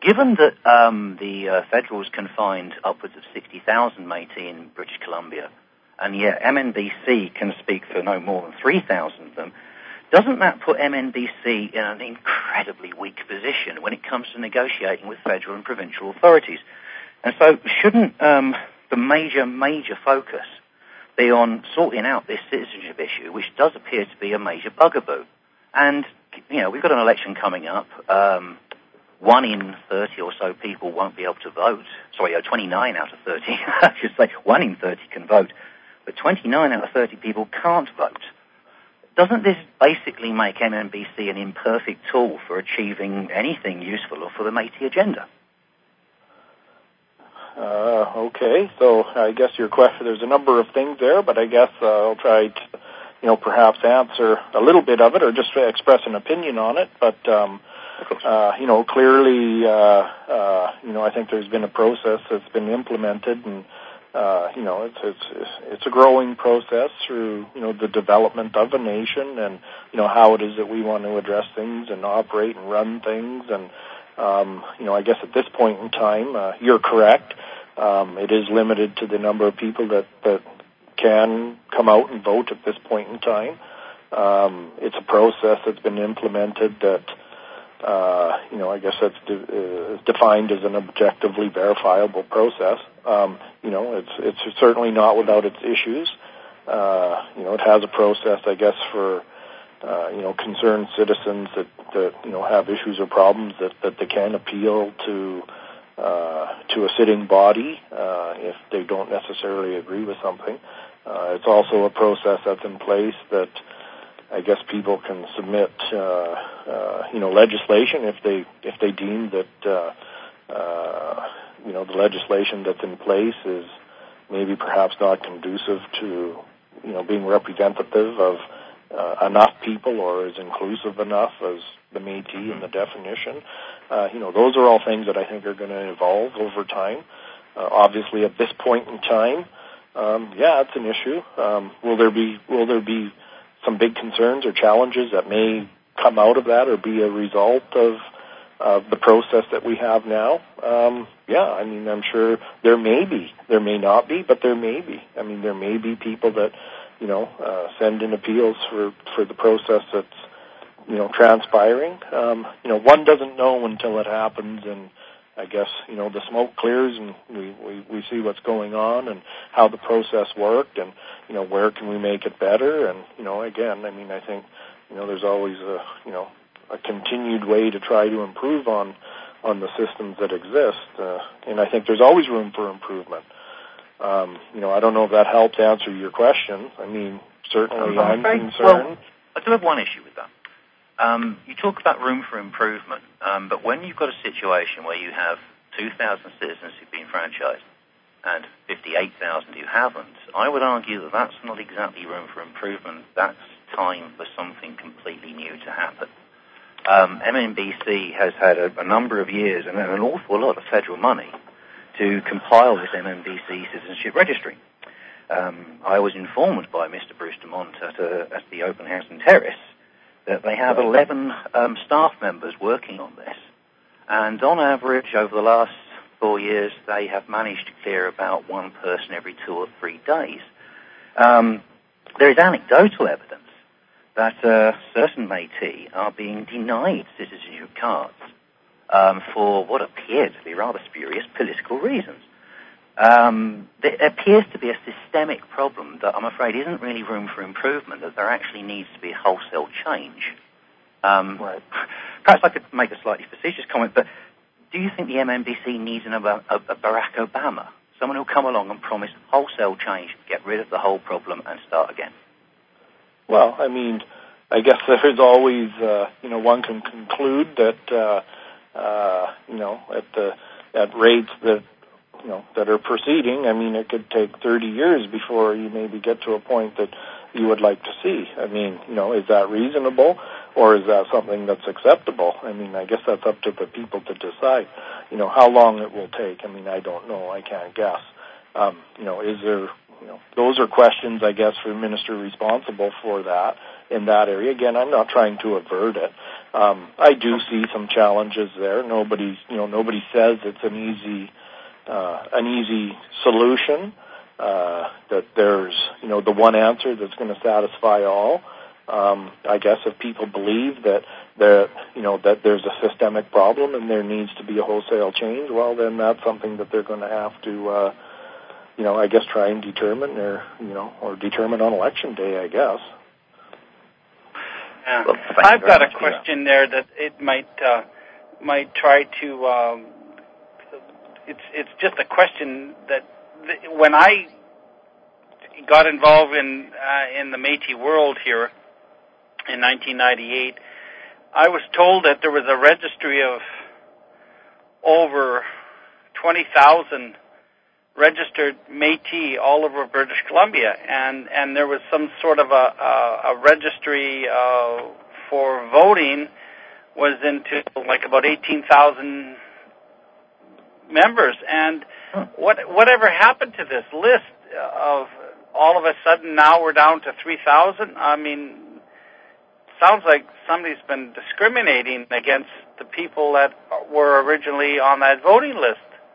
given that um, the uh, Federals can find upwards of sixty thousand Métis in British Columbia, and yet M N B C can speak for no more than three thousand of them, doesn't that put M N B C in an incredibly weak position when it comes to negotiating with federal and provincial authorities? And so shouldn't um, the major, major focus be on sorting out this citizenship issue, which does appear to be a major bugaboo? And, you know, we've got an election coming up. Um, one in thirty or so people won't be able to vote. Sorry, uh, twenty-nine out of thirty, I should say. one in thirty can vote. But twenty-nine out of thirty people can't vote. Doesn't this basically make M N B C an imperfect tool for achieving anything useful or for the Métis agenda? Uh, okay, so I guess your question, there's a number of things there, but I guess uh, I'll try to, you know, perhaps answer a little bit of it or just express an opinion on it. But, um, uh, you know, clearly, uh, uh, you know, I think there's been a process that's been implemented, and, uh, you know, it's, it's, it's a growing process through, you know, the development of a nation and, you know, how it is that we want to address things and operate and run things. And, um, you know, I guess at this point in time, uh, you're correct. Um, it is limited to the number of people that, that can come out and vote at this point in time. Um, it's a process that's been implemented that, uh, you know, I guess that's de- uh, defined as an objectively verifiable process. Um, you know, it's it's certainly not without its issues. Uh, you know, it has a process, I guess, for uh, you know, concerned citizens that, that you know have issues or problems that, that they can appeal to uh, to a sitting body uh, if they don't necessarily agree with something. Uh, it's also a process that's in place that I guess people can submit, uh, uh, you know, legislation if they if they deem that, uh, uh, you know, the legislation that's in place is maybe perhaps not conducive to, you know, being representative of uh, enough people or is inclusive enough as the Métis in the definition. Uh, you know, those are all things that I think are going to evolve over time. Uh, obviously, at this point in time, um, yeah, it's an issue. Um, will there be will there be some big concerns or challenges that may come out of that or be a result of of the process that we have now? Um, yeah, I mean, I'm sure there may be. There may not be, but there may be. I mean, there may be people that, you know, uh, send in appeals for, for the process that's, you know, transpiring. Um, you know, one doesn't know until it happens, and I guess, you know, the smoke clears and we, we, we see what's going on and how the process worked and, you know, where can we make it better. And, you know, again, I mean, I think, you know, there's always a, you know, a continued way to try to improve on, on the systems that exist. Uh, and I think there's always room for improvement. Um, you know, I don't know if that helps answer your question. I mean, certainly I'm concerned. Well, I do have one issue with that. Um, you talk about room for improvement, um, but when you've got a situation where you have two thousand citizens who've been franchised and fifty-eight thousand who haven't, I would argue that that's not exactly room for improvement. That's time for something completely new to happen. Um, M N B C has had a, a number of years and an awful lot of federal money to compile this M N B C citizenship registry. Um, I was informed by Mister Bruce Dumont at, a, at the Open House in Terrace that they have eleven um, staff members working on this. And on average, over the last four years, they have managed to clear about one person every two or three days. Um, there is anecdotal evidence that uh, certain Métis are being denied citizenship cards um, for what appear to be rather spurious political reasons. Um, there appears to be a systemic problem that I'm afraid isn't really room for improvement, that there actually needs to be a wholesale change. Um, right. Perhaps I could make a slightly facetious comment, but do you think the M N B C needs an, a, a Barack Obama, someone who'll come along and promise wholesale change, get rid of the whole problem and start again? Well, I mean, I guess there's always, uh, you know, one can conclude that, uh, uh, you know, at the at rates that, you know, that are proceeding, I mean, it could take thirty years before you maybe get to a point that you would like to see. I mean, you know, is that reasonable or is that something that's acceptable? I mean, I guess that's up to the people to decide. You know, how long it will take, I mean, I don't know. I can't guess. Um, you know, is there, you know, those are questions, I guess, for the minister responsible for that in that area. Again, I'm not trying to avert it. Um, I do see some challenges there. Nobody's, you know, nobody says it's an easy, uh, an easy solution. Uh, that there's, you know, the one answer that's going to satisfy all. Um, I guess if people believe that there, you know, that there's a systemic problem and there needs to be a wholesale change, well, then that's something that they're going to have to, uh, you know, I guess try and determine, or you know, or determine on election day, I guess. Yeah. Well, I've got a question there that it might uh, might try to. Um, it's it's just a question that th- when I got involved in uh, in the Métis world here in nineteen ninety-eight, I was told that there was a registry of over twenty thousand registered Métis all over British Columbia, and, and there was some sort of a, a, a registry uh, for voting was into like about eighteen thousand members. And what whatever happened to this list of all of a sudden now we're down to three thousand? I mean, sounds like somebody's been discriminating against the people that were originally on that voting list.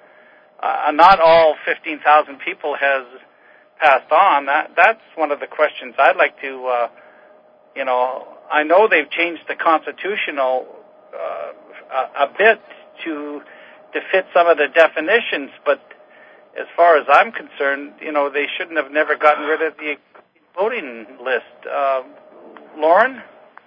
Uh, not all fifteen thousand people has passed on. That that's one of the questions I'd like to, uh, you know, I know they've changed the constitutional uh, a, a bit to to fit some of the definitions, but as far as I'm concerned, you know, they shouldn't have never gotten rid of the voting list. Uh, Lauren?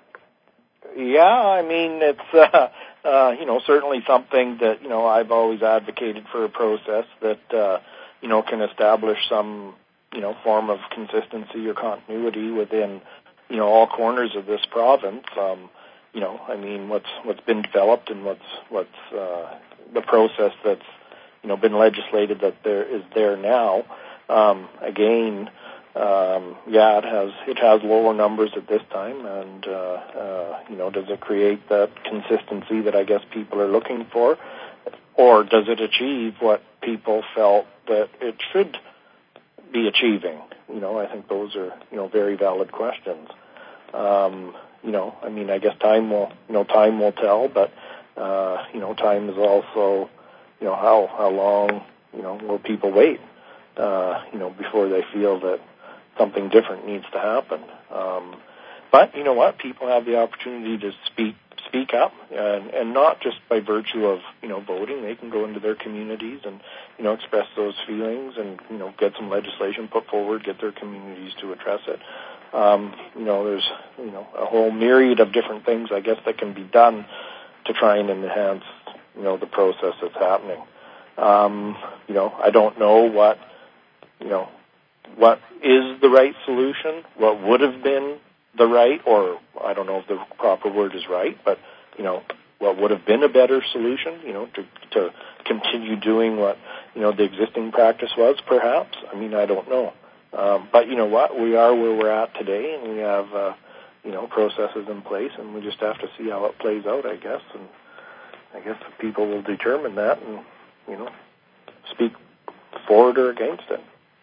Yeah, I mean, it's, uh, uh, you know, certainly something that, you know, I've always advocated for a process that, uh, you know, can establish some, you know, form of consistency or continuity within, you know, all corners of this province. Um, you know, I mean, what's what's been developed and what's what's uh, the process that's, you know, been legislated that there is there now. Um, again, um, yeah, it has it has lower numbers at this time, and uh, uh, you know, does it create that consistency that I guess people are looking for, or does it achieve what people felt that it should be achieving? You know, I think those are, you know, very valid questions. Um, you know, I mean, I guess time will, you know, time will tell, but uh, you know, time is also, you know, how how long, you know, will people wait, uh, you know, before they feel that something different needs to happen. Um, but you know what? People have the opportunity to speak speak up, and, and not just by virtue of, you know, voting. They can go into their communities and, you know, express those feelings and, you know, get some legislation put forward, get their communities to address it. Um, you know, there's, you know, a whole myriad of different things, I guess, that can be done to try and enhance, you know, the process that's happening. Um, you know, I don't know what, you know, what is the right solution, what would have been the right, or I don't know if the proper word is right, but, you know, what would have been a better solution, you know, to, to continue doing what, you know, the existing practice was, perhaps. I mean, I don't know. Um, but you know what? We are where we're at today, and we have, uh, you know, processes in place, and we just have to see how it plays out, I guess. And I guess the people will determine that and, you know, speak forward or against it.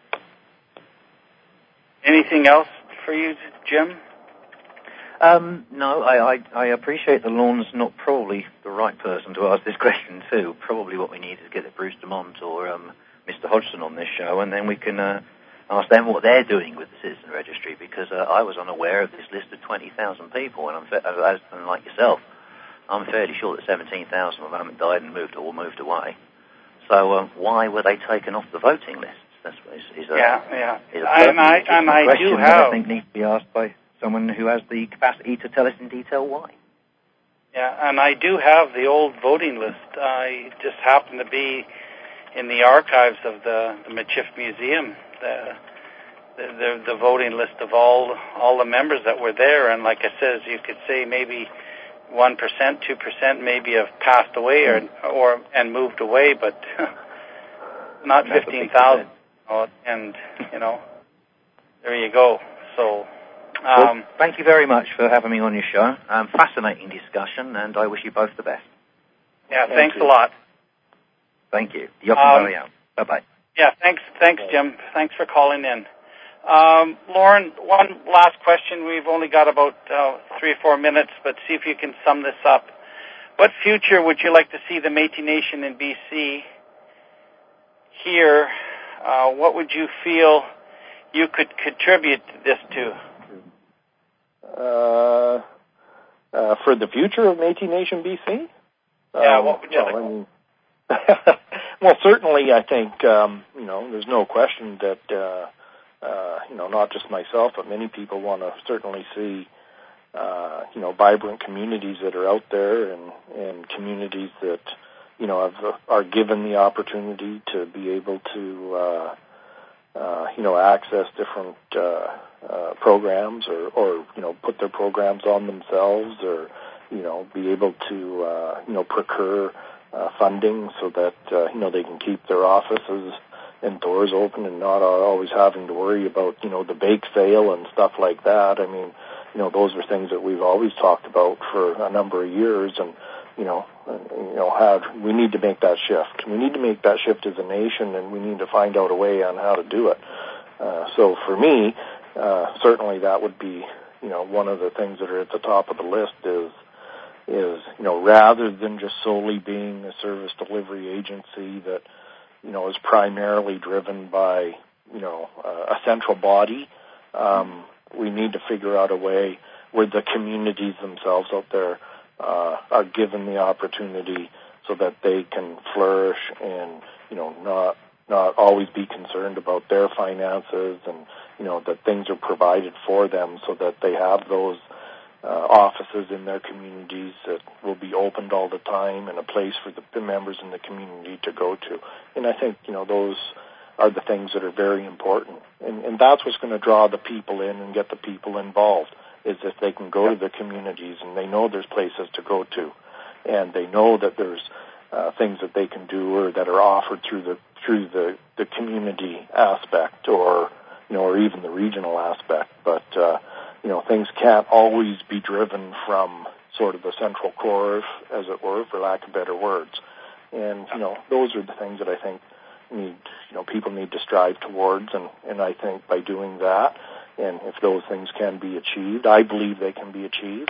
Anything else for you, Jim? Um, no, I, I, I appreciate the Lorne's not probably the right person to ask this question to. Probably what we need is get Bruce Dumont or um, Mister Hodgson on this show, and then we can uh, ask them what they're doing with the Citizen Registry, because uh, I was unaware of this list of twenty thousand people, and I'm fa- as, and like yourself, I'm fairly sure that seventeen thousand of them died and moved or moved away. So um, why were they taken off the voting list? That's is, is a, yeah, yeah. Is a and I and I question do that have. I think needs to be asked by someone who has the capacity to tell us in detail why. Yeah, and I do have the old voting list. I just happen to be in the archives of the, the Michif Museum, the, the the the voting list of all all the members that were there. And like I said, you could say maybe one percent, two percent maybe have passed away or or and moved away, but not fifteen thousand. And you know, there you go. So. Um, well, thank you very much for having me on your show. Um, fascinating discussion, and I wish you both the best. Yeah, thank thanks you. a lot. Thank you. Um, out. Bye-bye. Yeah, thanks, thanks, Jim. Thanks for calling in. Um, Lauren, one last question. We've only got about uh, three or four minutes, but see if you can sum this up. What future would you like to see the Métis Nation in B C here? Uh, what would you feel you could contribute this to? Uh, uh, for the future of Métis Nation B C? Yeah, um, what would you well, like? I mean, well, certainly I think, um, you know, there's no question that, uh, uh, you know, not just myself, but many people want to certainly see, uh, you know, vibrant communities that are out there and, and communities that, you know, have, are given the opportunity to be able to, uh, uh, you know, access different uh, uh, programs or, or, you know, put their programs on themselves or, you know, be able to, uh, you know, procure uh, funding so that, uh, you know, they can keep their offices and doors open and not always having to worry about, you know, the bake sale and stuff like that. I mean, you know, those are things that we've always talked about for a number of years, and, you know, you know, have, we need to make that shift. We need to make that shift as a nation, and we need to find out a way on how to do it. Uh, so for me, uh, certainly that would be, you know, one of the things that are at the top of the list is, is, you know, rather than just solely being a service delivery agency that, you know, is primarily driven by, you know, uh, a central body, um, we need to figure out a way where the communities themselves out there uh, are given the opportunity so that they can flourish and, you know, not not always be concerned about their finances, and, you know, that things are provided for them so that they have those uh, offices in their communities that will be opened all the time and a place for the members in the community to go to. And I think, you know, those are the things that are very important. And, and that's what's going to draw the people in and get the people involved, is if they can go to the communities and they know there's places to go to, and they know that there's uh, things that they can do or that are offered through the through the, the community aspect, or, you know, or even the regional aspect. But uh, you know, things can't always be driven from sort of the central core, as it were, for lack of better words. And, you know, those are the things that I think need, you know, people need to strive towards, and, and I think by doing that, and if those things can be achieved, I believe they can be achieved.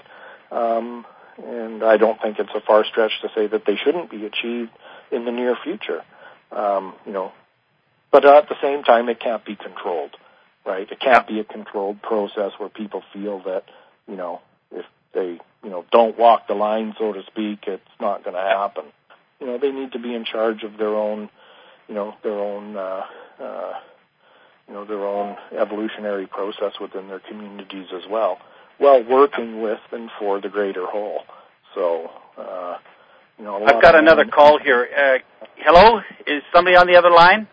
Um, and I don't think it's a far stretch to say that they shouldn't be achieved in the near future. Um, you know, but at the same time, it can't be controlled, right? It can't be a controlled process where people feel that, you know, if they, you know, don't walk the line, so to speak, it's not going to happen. You know, they need to be in charge of their own, you know, their own, uh, uh, you know, their own evolutionary process within their communities as well, while working with and for the greater whole. So, uh, you know, I've got another call here. Uh, hello? Is somebody on the other line?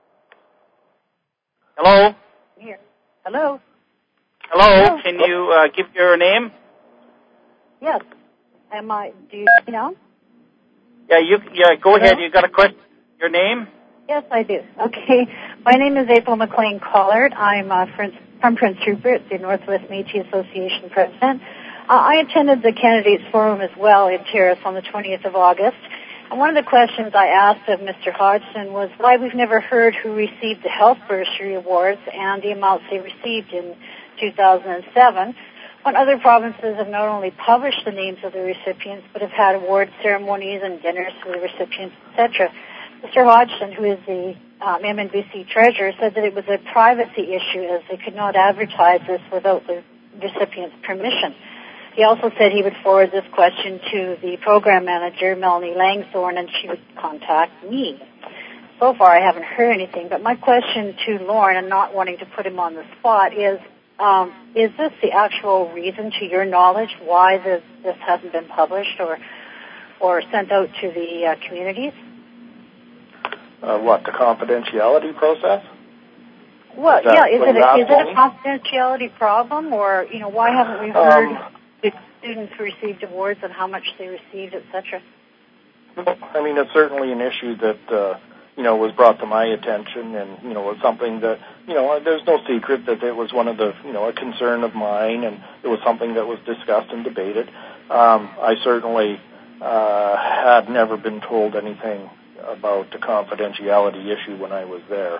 Hello? Here. Hello? Hello? Hello? Can you uh, give your name? Yes. Am I, do you know? Yeah, you. Yeah, go Hello? ahead. You got a question? Your name? Yes, I do. Okay. My name is April McLean Collard. I'm uh, from Prince Rupert, the Northwest Métis Association president. Uh, I attended the Candidates Forum as well in Terrace on the twentieth of August. And one of the questions I asked of Mister Hodgson was why we've never heard who received the health bursary awards and the amounts they received in two thousand seven, when other provinces have not only published the names of the recipients, but have had award ceremonies and dinners for the recipients, et cetera. Mister Hodgson, who is the um, M N B C treasurer, said that it was a privacy issue as they could not advertise this without the recipient's permission. He also said he would forward this question to the program manager, Melanie Langthorne, and she would contact me. So far, I haven't heard anything, but my question to Lauren, and not wanting to put him on the spot, is, um, is this the actual reason, to your knowledge, why this, this hasn't been published or or sent out to the uh, communities? Uh, what, the confidentiality process? Well, is that, yeah, is it, a, is it a me? confidentiality problem, or, you know, why haven't we heard Um, the students who received awards and how much they received, et cetera? I mean, it's certainly an issue that, uh, you know, was brought to my attention, and, you know, was something that, you know, there's no secret that it was one of the, you know, a concern of mine, and it was something that was discussed and debated. Um, I certainly uh, had never been told anything about the confidentiality issue when I was there.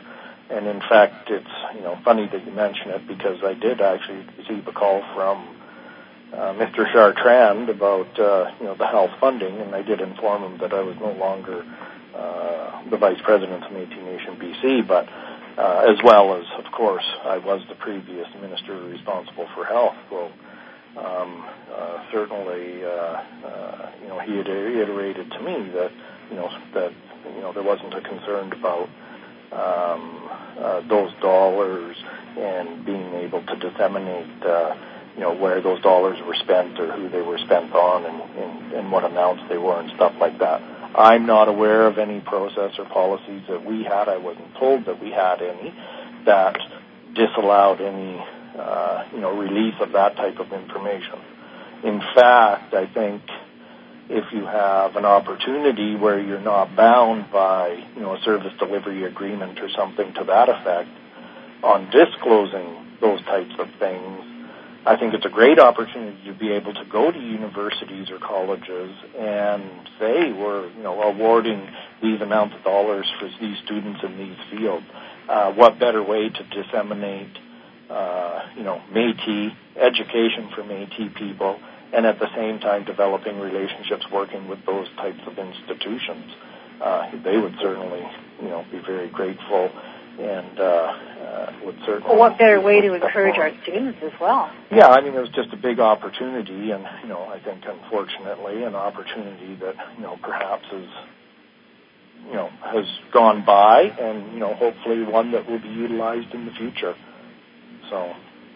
And in fact, it's, you know, funny that you mention it, because I did actually receive a call from uh, Mister Chartrand about, uh, you know, the health funding, and I did inform him that I was no longer uh, the Vice President of Métis Nation B C, but uh, as well as, of course, I was the previous Minister responsible for health. Well, um, uh, certainly, uh, uh, you know, he had reiterated to me that, you know, that, you know, there wasn't a concern about Um, uh, those dollars and being able to disseminate, uh, you know, where those dollars were spent or who they were spent on and, and, and what amounts they were and stuff like that. I'm not aware of any process or policies that we had. I wasn't told that we had any that disallowed any, uh, you know, release of that type of information. In fact, I think if you have an opportunity where you're not bound by, you know, a service delivery agreement or something to that effect on disclosing those types of things, I think it's a great opportunity to be able to go to universities or colleges and say we're, you know, awarding these amounts of dollars for these students in these fields. Uh, what better way to disseminate, uh, you know, Métis education for Métis people, and at the same time developing relationships working with those types of institutions. Uh, they would certainly, you know, be very grateful and uh, uh, would certainly... Well, what better way to encourage our students as well? Yeah, I mean, it was just a big opportunity, and, you know, I think, unfortunately, an opportunity that, you know, perhaps is, you know, has gone by, and, you know, hopefully one that will be utilized in the future. So...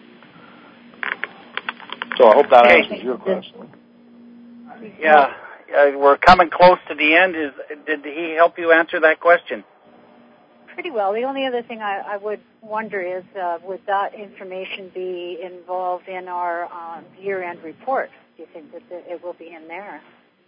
So I hope that answers your question. Yeah, uh, we're coming close to the end. Is did he help you answer that question? Pretty well. The only other thing I, I would wonder is, uh, would that information be involved in our uh, year-end report? Do you think that it will be in there?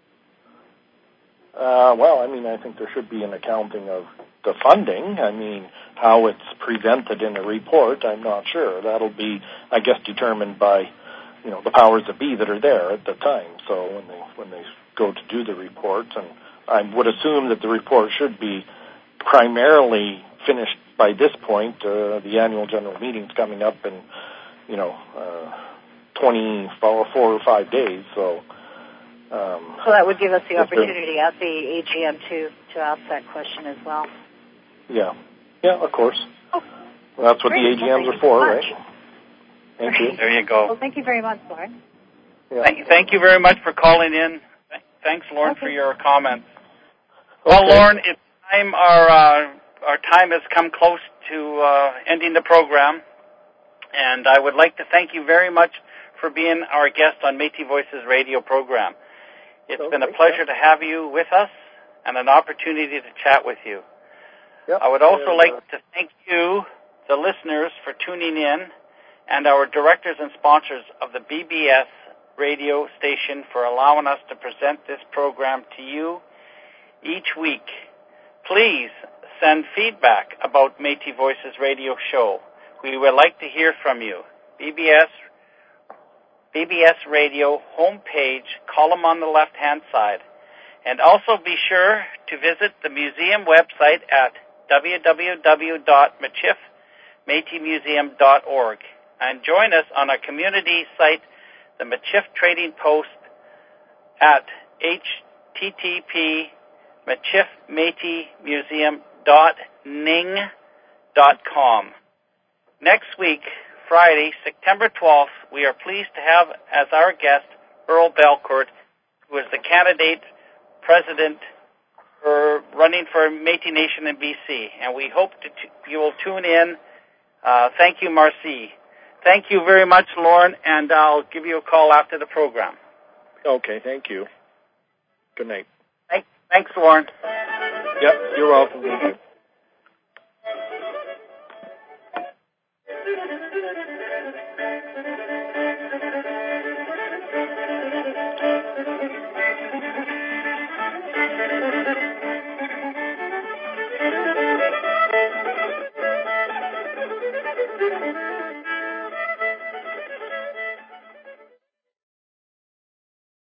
Uh, well, I mean, I think there should be an accounting of the funding. I mean, how it's presented in the report, I'm not sure. That'll be, I guess, determined by, you know, the powers that be that are there at the time. So when they when they go to do the report, and I would assume that the report should be primarily finished by this point. Uh, the annual general meeting's coming up in, you know, uh, twenty-four or five days. So um, so that would give us the opportunity at the A G M to to ask that question as well. Yeah, yeah, of course. Oh, well, that's what great. the A G Ms well, are for, so right? Thank you. There you go. Well, thank you very much, Lauren. Yeah. Thank, thank you very much for calling in. Thanks, Lauren, okay. for your comments. Okay. Well, Lauren, it's time. Our uh, our time has come close to uh, ending the program, and I would like to thank you very much for being our guest on Métis Voices radio program. It's okay. been a pleasure to have you with us and an opportunity to chat with you. Yep. I would also and, like uh, to thank you, the listeners, for tuning in, and our directors and sponsors of the B B S radio station for allowing us to present this program to you each week. Please send feedback about Métis Voices radio show. We would like to hear from you. B B S B B S radio homepage, column on the left-hand side. And also be sure to visit the museum website at w w w dot michif métis museum dot org. And join us on our community site, the Michif Trading Post, at h t t p michif métis museum dot ning dot com. Next week, Friday, September twelfth, we are pleased to have as our guest Earl Belcourt, who is the candidate president for running for Métis Nation in B C. And we hope that t- you will tune in. Uh, thank you, Marcy. Thank you very much, Lauren, and I'll give you a call after the program. Okay, thank you. Good night. Thanks, Lauren. Yep, you're welcome. Thank you.